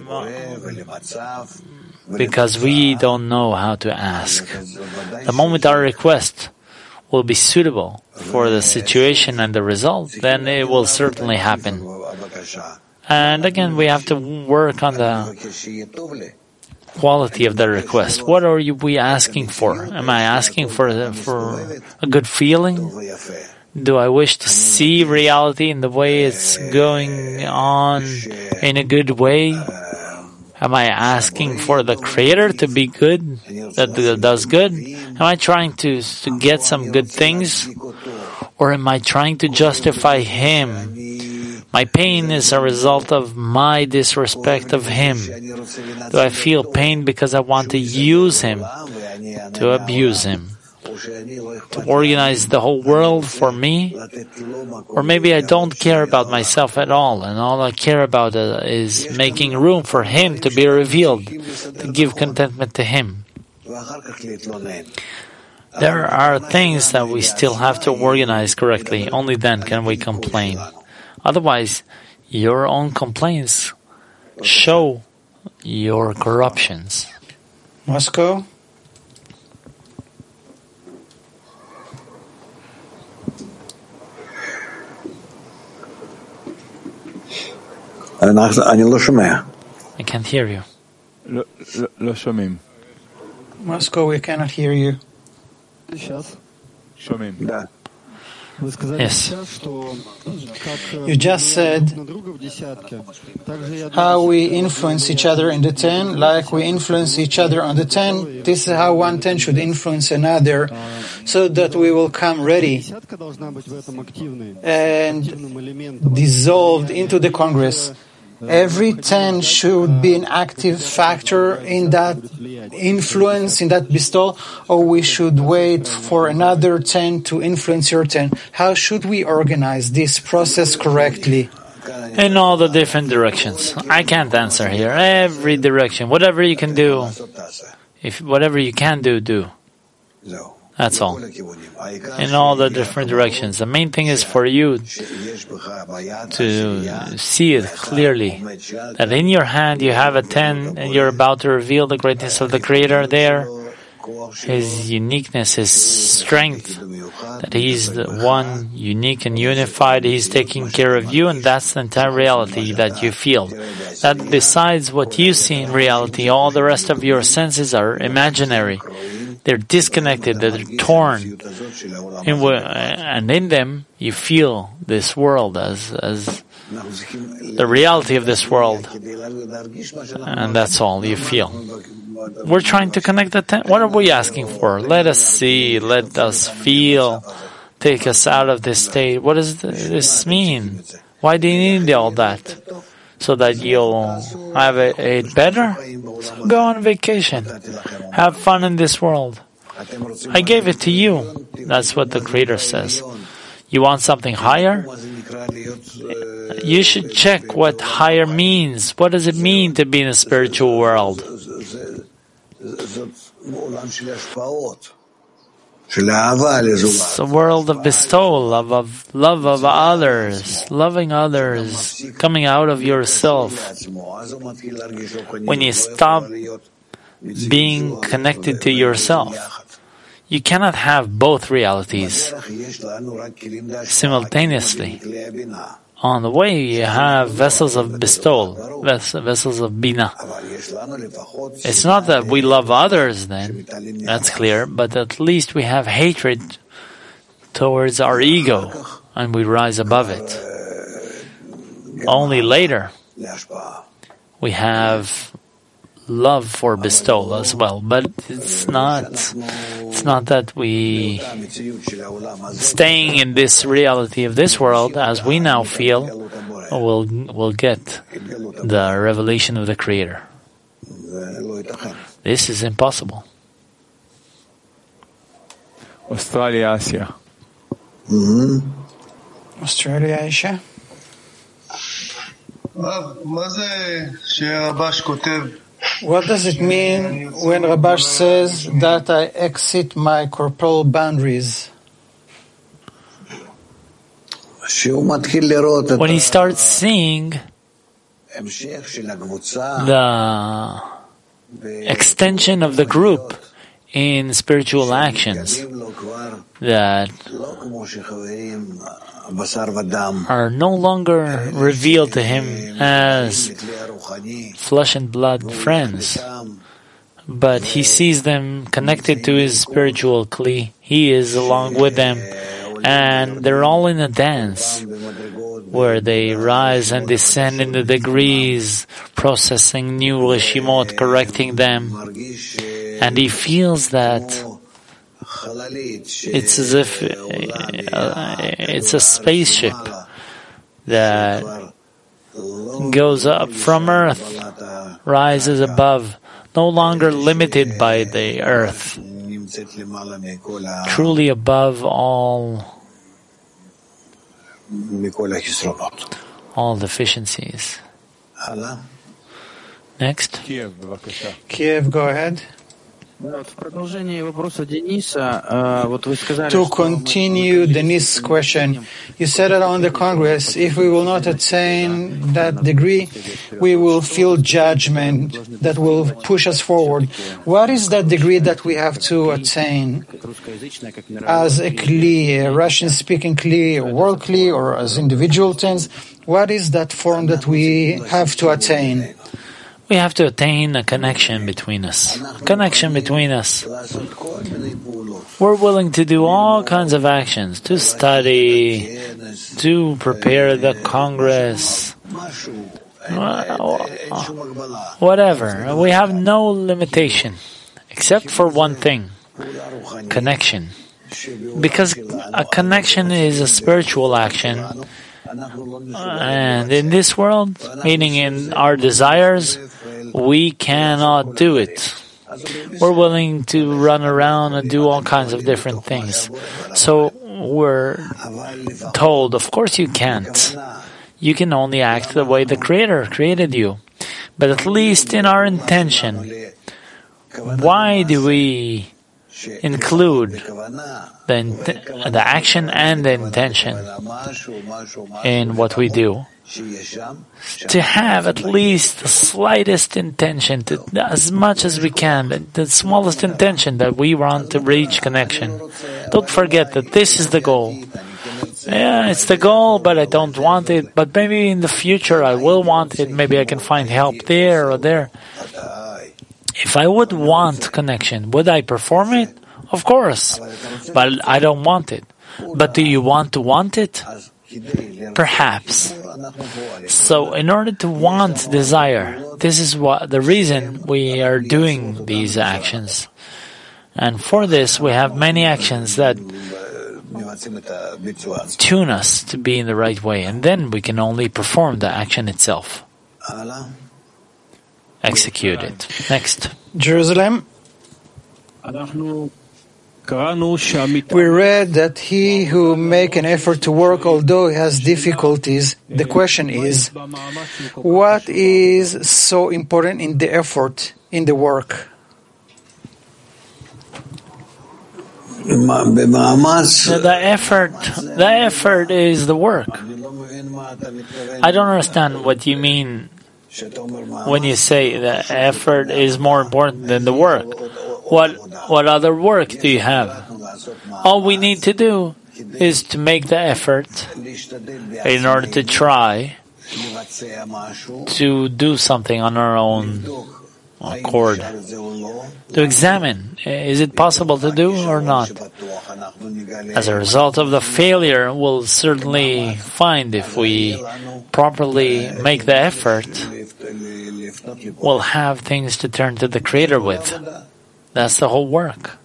because we don't know how to ask. The moment our request will be suitable for the situation and the result, then it will certainly happen. And again, we have to work on the quality of the request. What are we asking for? Am I asking for a good feeling? Do I wish to see reality in the way it's going on in a good way? Am I asking for the Creator to be good, that does good? Am I trying to get some good things? Or am I trying to justify Him? My pain is a result of my disrespect of Him. Do I feel pain because I want to use Him, to abuse Him, to organize the whole world for me? Or maybe I don't care about myself at all, and all I care about is making room for Him to be revealed, to give contentment to Him. There are things that we still have to organize correctly. Only then can we complain. Otherwise, your own complaints show your corruptions. Moscow? I can't hear you. לא שומעים. Moscow, we cannot hear you. שומעים. Yes. You just said how we influence each other in the 10, like we influence each other on the 10. This is how one 10 should influence another, so that we will come ready and dissolved into the Congress. Every 10 should be an active factor in that influence, in that bestowal, or we should wait for another 10 to influence your 10. How should we organize this process correctly? In all the different directions. I can't answer here. Every direction. Whatever you can do. Whatever you can do, do. That's all. In all the different directions. The main thing is for you to see it clearly. That in your hand you have a 10 and you're about to reveal the greatness of the Creator there. His uniqueness, His strength. That He's the one unique and unified. He's taking care of you, and that's the entire reality that you feel. That besides what you see in reality, all the rest of your senses are imaginary. They're disconnected, they're torn. And in them, you feel this world as the reality of this world. And that's all you feel. We're trying to connect the 10. What are we asking for? Let us see, let us feel, take us out of this state. What does this mean? Why do you need all that? So that you'll have it better? Go on vacation. Have fun in this world. I gave it to you. That's what the Creator says. You want something higher? You should check what higher means. What does it mean to be in a spiritual world? It's a world of bestowal, of love of others, loving others, coming out of yourself. When you stop being connected to yourself, you cannot have both realities simultaneously. On the way, you have vessels of bestowal, vessels of bina. It's not that we love others then, that's clear, but at least we have hatred towards our ego, and we rise above it. Only later, we have love for bestowal as well, but it's not that we staying in this reality of this world as we now feel will get the revelation of the Creator. This is impossible. Australia, Asia. Australia, Asia. What does it mean when Rabash says that I exit my corporal boundaries? When he starts seeing the extension of the group in spiritual actions that are no longer revealed to him as flesh and blood friends, but he sees them connected to his spiritual kli. He is along with them, and they're all in a dance where they rise and descend in the degrees, processing new reshimot, correcting them, and he feels that it's as if it's a spaceship that goes up from earth, rises above, no longer limited by the earth, truly above all deficiencies. Next. Kiev, go ahead. To continue Denis' question, you said that on the Congress, if we will not attain that degree, we will feel judgment that will push us forward. What is that degree that we have to attain as a Kli, a Russian-speaking Kli, a world Kli, or as individual tens? What is that form that we have to attain? We have to attain a connection between us. A connection between us We're willing to do all kinds of actions, to study, to prepare the Congress, whatever. We have no limitation, except for one thing, connection. Because a connection is a spiritual action, and in this world, meaning in our desires, we cannot do it. We're willing to run around and do all kinds of different things. So we're told, of course you can't. You can only act the way the Creator created you. But at least in our intention, why do we include the action and the intention in what we do? To have at least the slightest intention, as much as we can, the smallest intention that we want to reach connection. Don't forget that this is the goal. Yeah, it's the goal, but I don't want it. But maybe in the future I will want it. Maybe I can find help there or there. If I would want connection, would I perform it? Of course. But I don't want it. But do you want it? Perhaps. So in order to want desire, this is what the reason we are doing these actions. And for this we have many actions that tune us to be in the right way, and then we can only perform the action itself. Execute it. Next. Jerusalem. We read that he who make an effort to work although he has difficulties. The question is, what is so important in the effort, in the work? The effort is the work. I don't understand what you mean when you say the effort is more important than the work. What other work do you have? All we need to do is to make the effort in order to try to do something on our own accord. To examine, is it possible to do or not? As a result of the failure, we'll certainly find if we properly make the effort, we'll have things to turn to the Creator with. That's the whole work.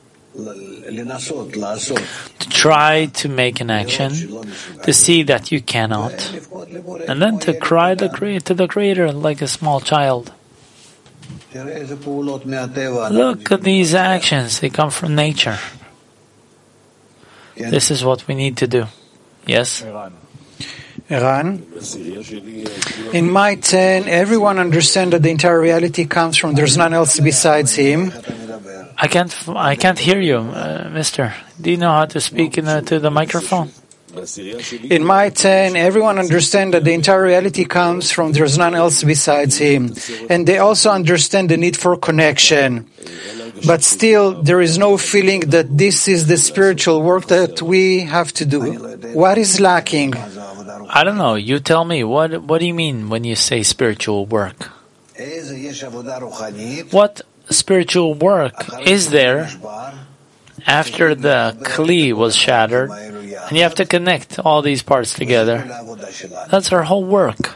To try to make an action, to see that you cannot, and then to cry to the Creator like a small child. Look at these actions, they come from nature. This is what we need to do. Yes? Iran. In my 10, everyone understands that the entire reality comes from there's none else besides him. I can't hear you, mister. Do you know how to speak to the microphone? In my 10, everyone understands that the entire reality comes from there's none else besides him. And they also understand the need for connection. But still, there is no feeling that this is the spiritual work that we have to do. What is lacking? I don't know. You tell me. What do you mean when you say spiritual work? What spiritual work is there after the Kli was shattered, and you have to connect all these parts together? That's our whole work.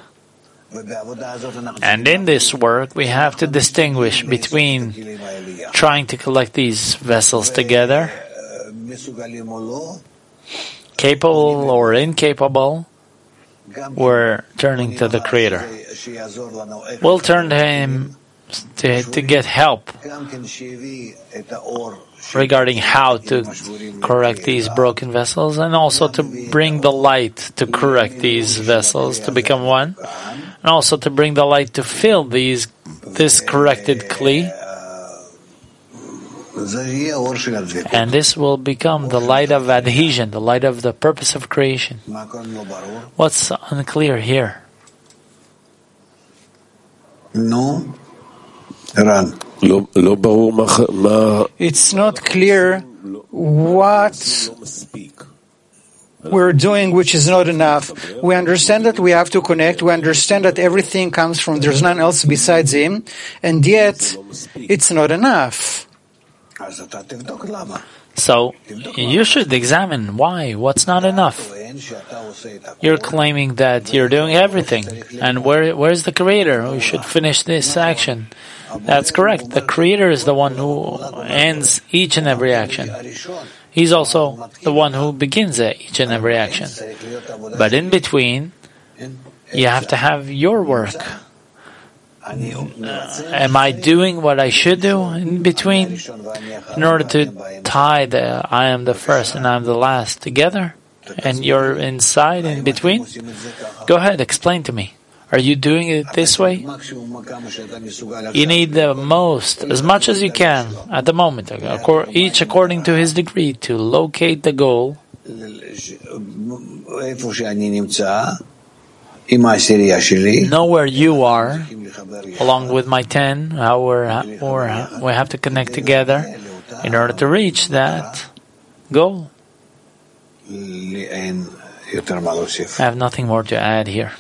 And in this work, we have to distinguish between trying to collect these vessels together, capable or incapable. We're turning to the Creator. We'll turn to Him to get help regarding how to correct these broken vessels, and also to bring the light to correct these vessels to become one, and also to bring the light to fill this corrected Kli. And this will become the light of adhesion, the light of the purpose of creation. What's unclear here? No. Iran. It's not clear what we're doing which is not enough. We understand that we have to connect. We understand that everything comes from there's none else besides Him. And yet, it's not enough. So you should examine why, what's not enough. You're claiming that you're doing everything, and where's the Creator who should finish this action? That's correct. The Creator is the one who ends each and every action. He's also the one who begins each and every action. But in between, you have to have your work. Am I doing what I should do in between in order to tie the I am the first and I'm the last together? And you're inside in between? Go ahead, explain to me. Are you doing it this way? You need the most, as much as you can, at the moment, each according to his degree, to locate the goal. Know where you are, along with my 10, we have to connect together in order to reach that goal. I have nothing more to add here.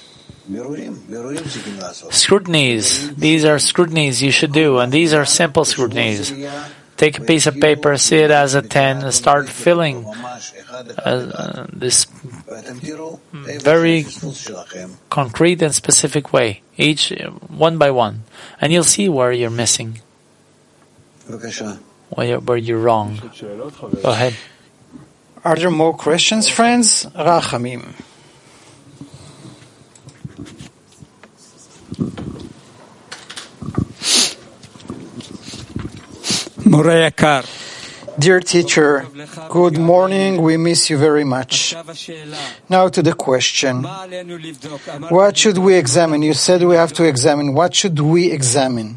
Scrutinies. These are scrutinies you should do, and these are simple scrutinies. Take a piece of paper, see it as a 10, and start filling this very concrete and specific way, each one by one, and you'll see where you're missing, where you're wrong. Go ahead. Are there more questions, friends? Rachamim. Dear teacher, good morning. We miss you very much. Now to the question. What should we examine? You said we have to examine. What should we examine?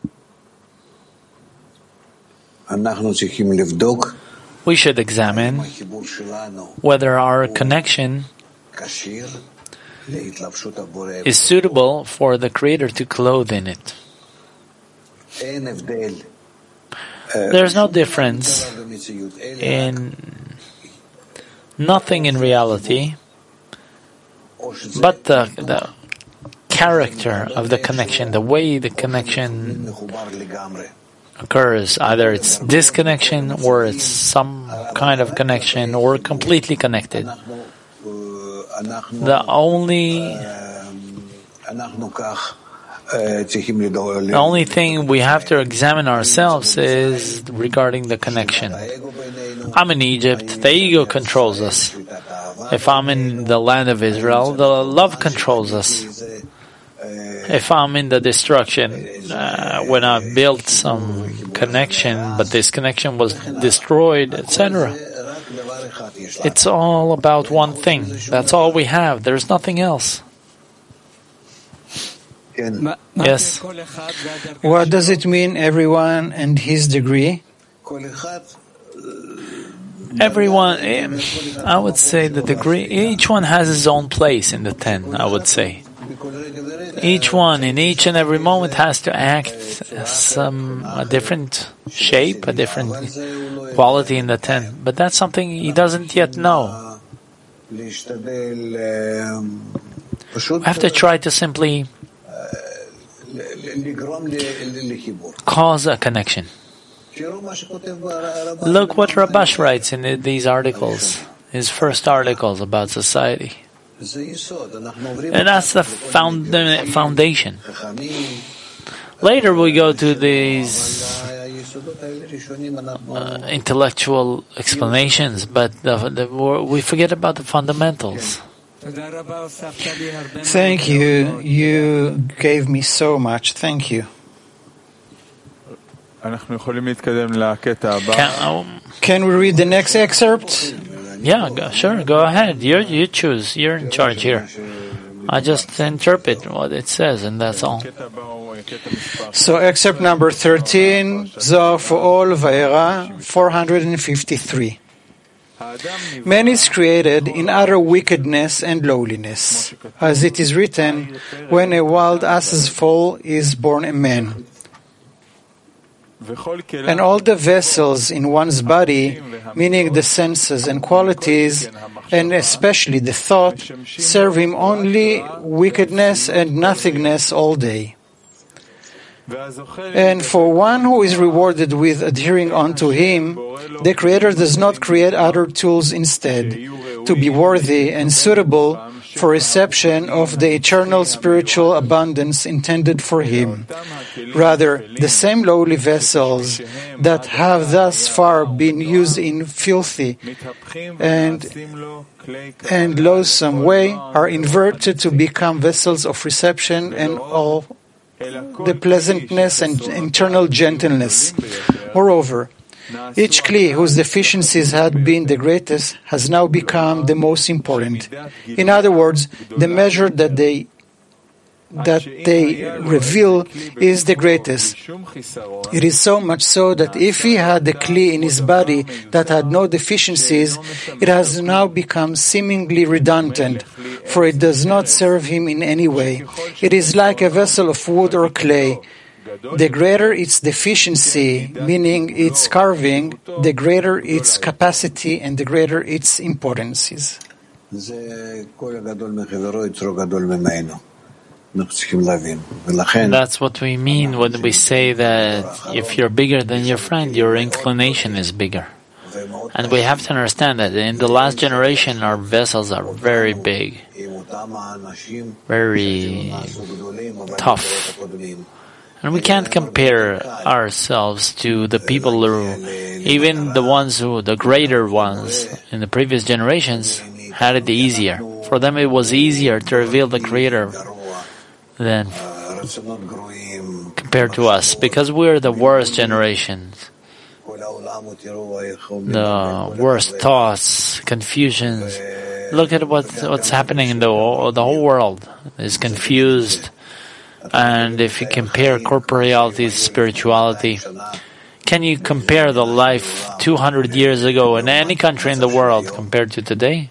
We should examine whether our connection is suitable for the Creator to clothe in it. There's no difference in nothing in reality, but the character of the connection, the way the connection occurs. Either it's disconnection, or it's some kind of connection, or completely connected. The only thing we have to examine ourselves is regarding the connection. I'm in Egypt, the ego controls us. If I'm in the land of Israel, the love controls us. If I'm in the destruction, when I built some connection, but this connection was destroyed, etc. It's all about one thing. That's all we have. There's nothing else. Yes. What does it mean, everyone and his degree? Everyone, I would say the degree, each one has his own place in the 10, I would say. Each one, in each and every moment, has to act a different shape, a different quality in the 10. But that's something he doesn't yet know. We have to try to simply cause a connection. Look what Rabash writes in these articles, his first articles about society. And that's the foundation. Later we go to these intellectual explanations, but we forget about the fundamentals. Thank you. You gave me so much. Thank you. אנחנו יכולים להתקדם לקטע הבא. Can we read the next excerpt? Yeah, sure, go ahead. You choose. You're in charge here. I just interpret what it says, and that's all. So, excerpt number 13, Zohar for All, Vayera, 453. Man is created in utter wickedness and lowliness. As it is written, when a wild ass's foal is born a man. And all the vessels in one's body, meaning the senses and qualities, and especially the thought, serve him only wickedness and nothingness all day. And for one who is rewarded with adhering unto him, the Creator does not create other tools instead, to be worthy and suitable for reception of the eternal spiritual abundance intended for him. Rather, the same lowly vessels that have thus far been used in filthy and loathsome way are inverted to become vessels of reception and all the pleasantness and internal gentleness. Moreover, each kli whose deficiencies had been the greatest has now become the most important. In other words, the measure that they reveal is the greatest. It is so much so that if he had the kli in his body that had no deficiencies, it has now become seemingly redundant, for it does not serve him in any way. It is like a vessel of wood or clay. The greater its deficiency, meaning its carving, the greater its capacity and the greater its importances. That's what we mean when we say that if you're bigger than your friend, your inclination is bigger. And we have to understand that in the last generation, our vessels are very big, very tough. And we can't compare ourselves to the people who, even the greater ones in the previous generations, had it easier. For them it was easier to reveal the Creator than compared to us, because we're the worst generation. The worst thoughts, confusions. Look at what's happening in the whole world is confused. And if you compare corporeality to spirituality, can you compare the life 200 years ago in any country in the world compared to today?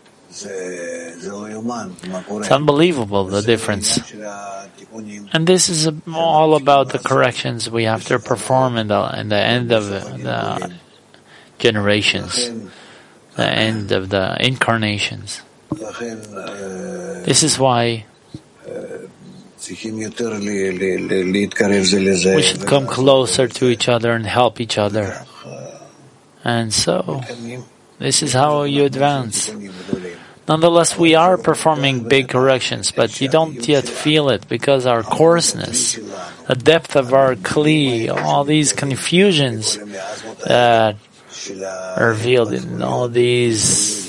It's unbelievable, the difference. And this is all about the corrections we have to perform in the end of the generations, the end of the incarnations. This is why we should come closer to each other and help each other. And so, this is how you advance. Nonetheless, we are performing big corrections, but you don't yet feel it because our coarseness, the depth of our kli, all these confusions that are revealed in all these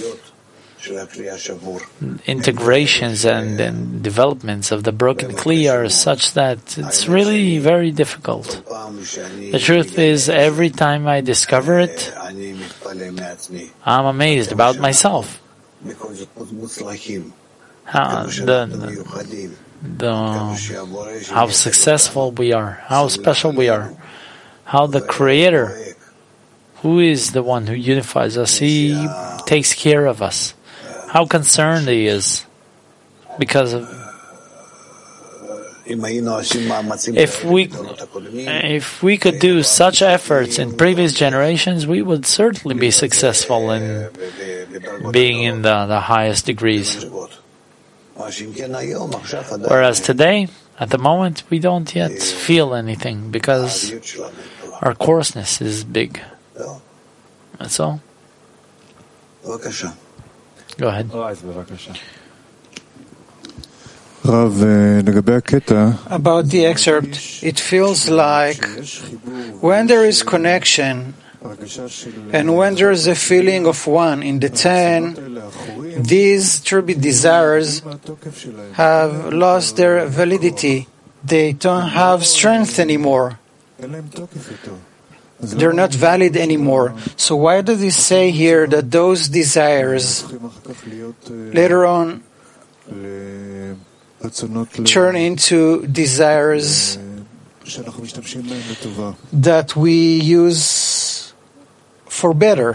integrations and developments of the broken kli are such that it's really very difficult. The truth is, every time I discover it, I'm amazed about myself. How successful we are, how special we are, how the Creator, who is the one who unifies us, He takes care of us. How concerned He is because of. If we could do such efforts in previous generations, we would certainly be successful in being in the highest degrees. Whereas today, at the moment, we don't yet feel anything because our coarseness is big. That's all. Go ahead. About the excerpt, it feels like when there is connection and when there is a feeling of one in the 10, these turbid desires have lost their validity. They don't have strength anymore. They're not valid anymore. So why does he say here that those desires later on turn into desires that we use for better?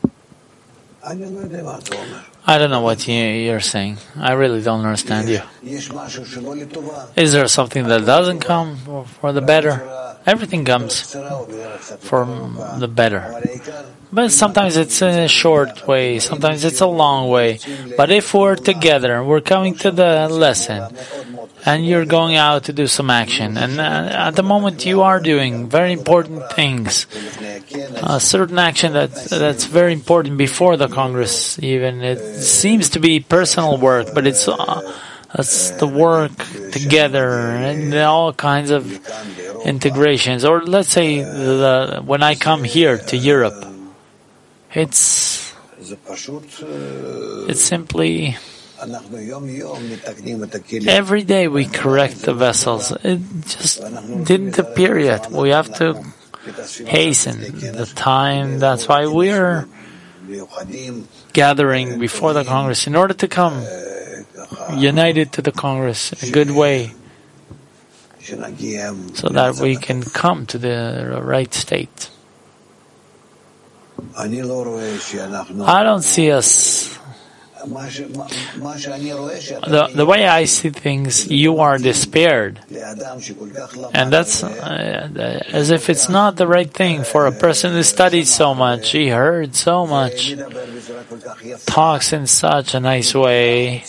I don't know what you're saying. I really don't understand you. Is there something that doesn't come for the better? Everything comes for the better. But sometimes it's in a short way, sometimes it's a long way. But if we're together, we're coming to the lesson, and you're going out to do some action. And at the moment you are doing very important things. A certain action that's very important before the Congress even. It seems to be personal work, but it's the work together and all kinds of integrations. Or let's say when I come here to Europe, it's simply every day we correct the vessels. It just didn't appear yet. We have to hasten the time. That's why we're gathering before the Congress in order to come united to the Congress in a good way, so that we can come to the right state. I don't see us. The way I see things, you are despaired. And that's as if it's not the right thing for a person who studied so much, he heard so much, talks in such a nice way,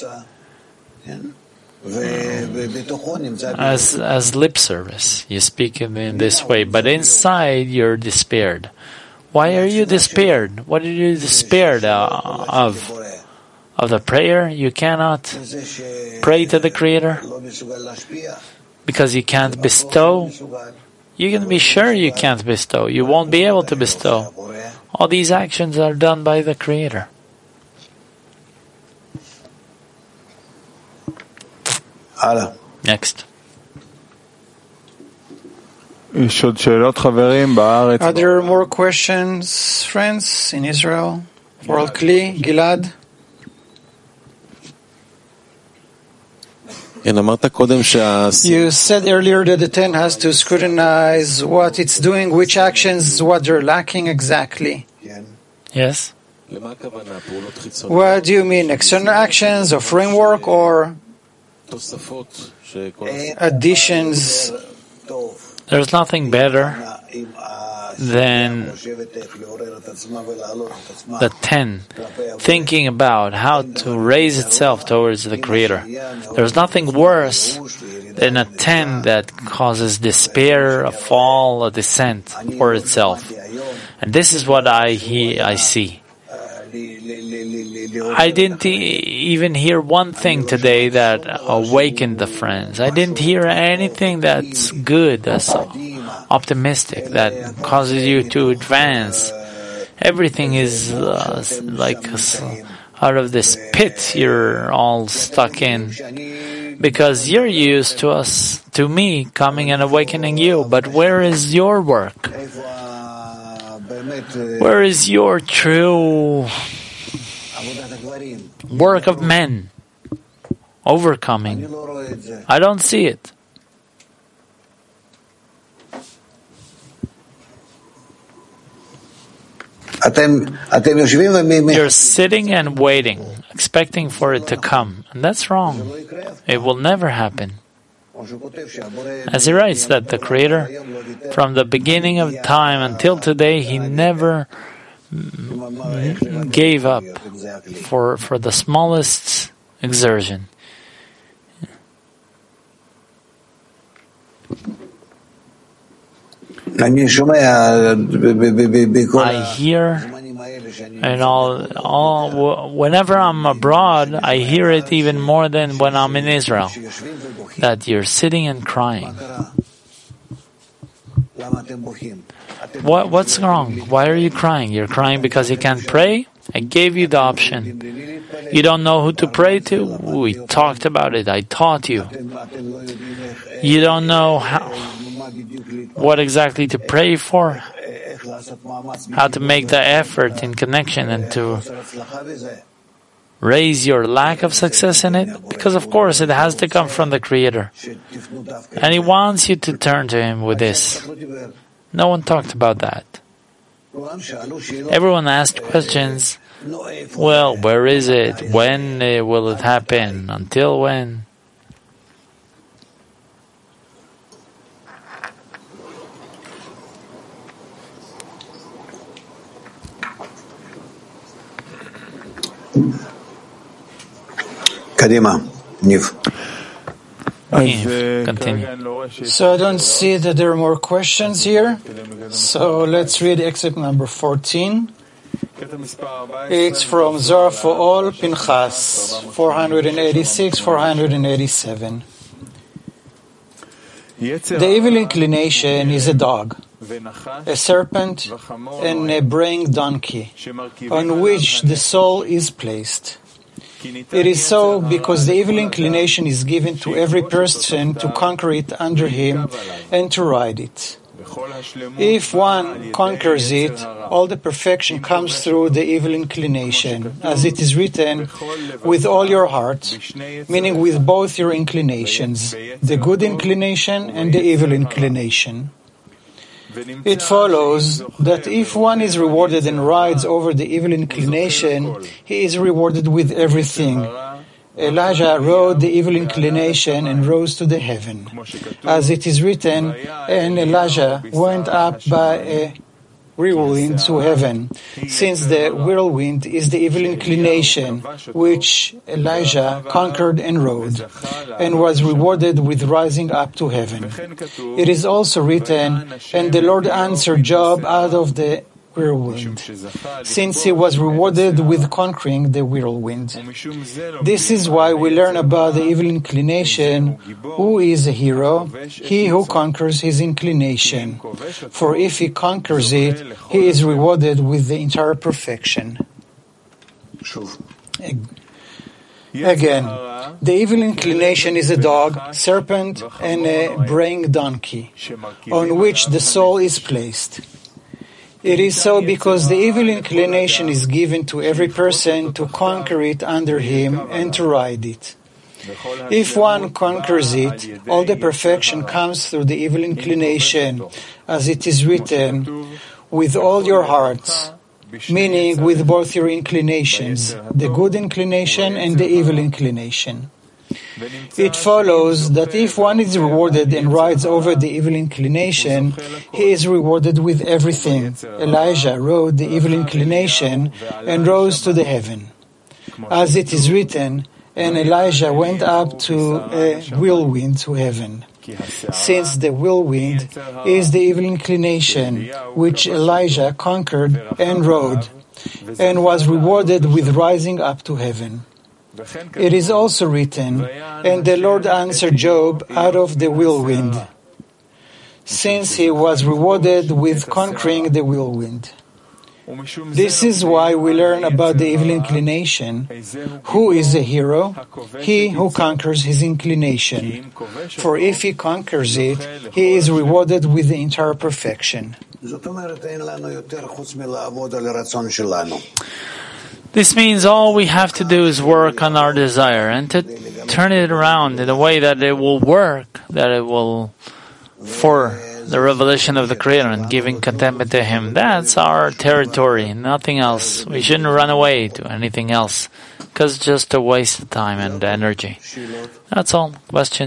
as lip service. You speak in this way, but inside you're despaired. Why are you despaired? What are you despaired of? Of the prayer? You cannot pray to the Creator because you can't bestow. You can be sure you can't bestow. You won't be able to bestow. All these actions are done by the Creator. Next. Are there more questions, friends, in Israel? For Al-Kli, Gilad? You said earlier that the 10 has to scrutinize what it's doing, which actions, what they're lacking exactly. Yes. What do you mean? External actions or framework or additions? There's nothing better than the 10 thinking about how to raise itself towards the Creator. There's nothing worse than a 10 that causes despair, a fall, a descent for itself. And this is what I see. I didn't even hear one thing today that awakened the friends. I didn't hear anything that's good, that's optimistic, that causes you to advance. Everything is like out of this pit you're all stuck in, because you're used to me coming and awakening you. But where is your work? Where is your true work of men? Overcoming. I don't see it. You're sitting and waiting, expecting for it to come. And that's wrong. It will never happen. As he writes that the Creator, from the beginning of time until today, he never gave up for the smallest exertion. I hear, and whenever I'm abroad, I hear it even more than when I'm in Israel, that you're sitting and crying. What's wrong? Why are you crying? You're crying because you can't pray? I gave you the option. You don't know who to pray to? We talked about it. I taught you. You don't know what exactly to pray for? How to make the effort in connection and to raise your lack of success in it? Because of course it has to come from the Creator. And He wants you to turn to Him with this. No one talked about that. Everyone asked questions. Well, where is it? When will it happen? Until when? Kadima, Niv. Continue. So I don't see that there are more questions here. So let's read excerpt number 14. It's from Zohar for All, Pinchas, 486, 487. The evil inclination is a dog, a serpent, and a braying donkey, on which the soul is placed. It is so because the evil inclination is given to every person to conquer it under him and to ride it. If one conquers it, all the perfection comes through the evil inclination, as it is written, with all your heart, meaning with both your inclinations, the good inclination and the evil inclination. It follows that if one is rewarded and rides over the evil inclination, he is rewarded with everything. Elijah rode the evil inclination and rose to the heaven. As it is written, and Elijah went up by a whirlwind to heaven, since the whirlwind is the evil inclination, which Elijah conquered and rode, and was rewarded with rising up to heaven. It is also written, and the Lord answered Job out of the whirlwind, since he was rewarded with conquering the whirlwind. This is why we learn about the evil inclination. Who is a hero? He who conquers his inclination. For if he conquers it, he is rewarded with the entire perfection. Again, the evil inclination is a dog, serpent, and a braying donkey, on which the soul is placed. It is so because the evil inclination is given to every person to conquer it under him and to ride it. If one conquers it, all the perfection comes through the evil inclination, as it is written, with all your hearts, meaning with both your inclinations, the good inclination and the evil inclination. It follows that if one is rewarded and rides over the evil inclination, he is rewarded with everything. Elijah rode the evil inclination and rose to the heaven. As it is written, and Elijah went up to a whirlwind to heaven. Since the whirlwind is the evil inclination, which Elijah conquered and rode, and was rewarded with rising up to heaven. It is also written, and the Lord answered Job out of the whirlwind, since he was rewarded with conquering the whirlwind. This is why we learn about the evil inclination. Who is a hero? He who conquers his inclination. For if he conquers it, he is rewarded with the entire perfection. This means all we have to do is work on our desire and to turn it around in a way that it will work, that it will, for the revelation of the Creator and giving contentment to Him. That's our territory, nothing else. We shouldn't run away to anything else, because it's just a waste of time and energy. That's all.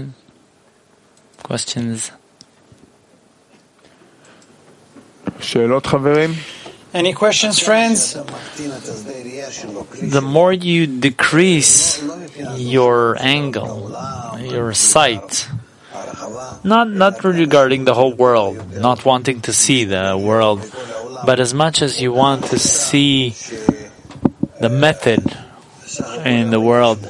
Questions? שאלות חברים? Any questions, friends? The more you decrease your angle, your sight, not regarding the whole world, not wanting to see the world, but as much as you want to see the method in the world,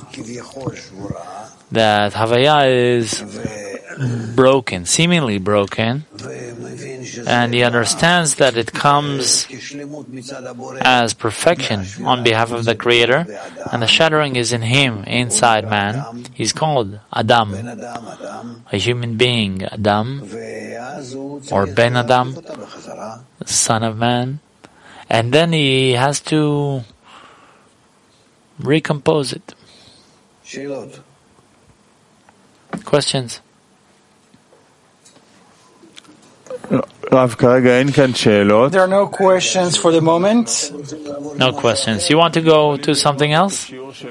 that Havaya is broken, seemingly broken, and he understands that it comes as perfection on behalf of the Creator, and the shattering is in him, inside man. He's called Adam, a human being, Adam, or Ben Adam, son of man, and then he has to recompose it. Questions? There are no questions for the moment. No questions. You want to go to something else?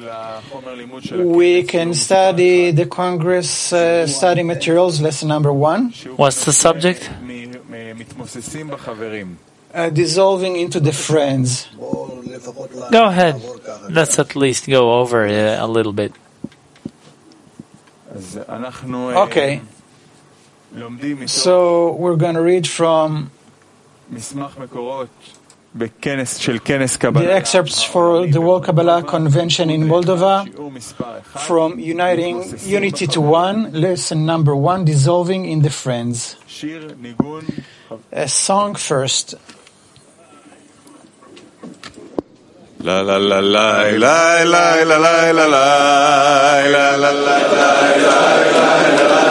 We can study the Congress study materials, lesson number 1. What's the subject? Dissolving into the friends. Go ahead. Let's at least go over it a little bit. Okay. So we're going to read from the excerpts for the World Kabbalah Convention in Moldova from Unity to One, lesson number 1, Dissolving in the Friends. A song first. La la la la la la la la la la la la la la la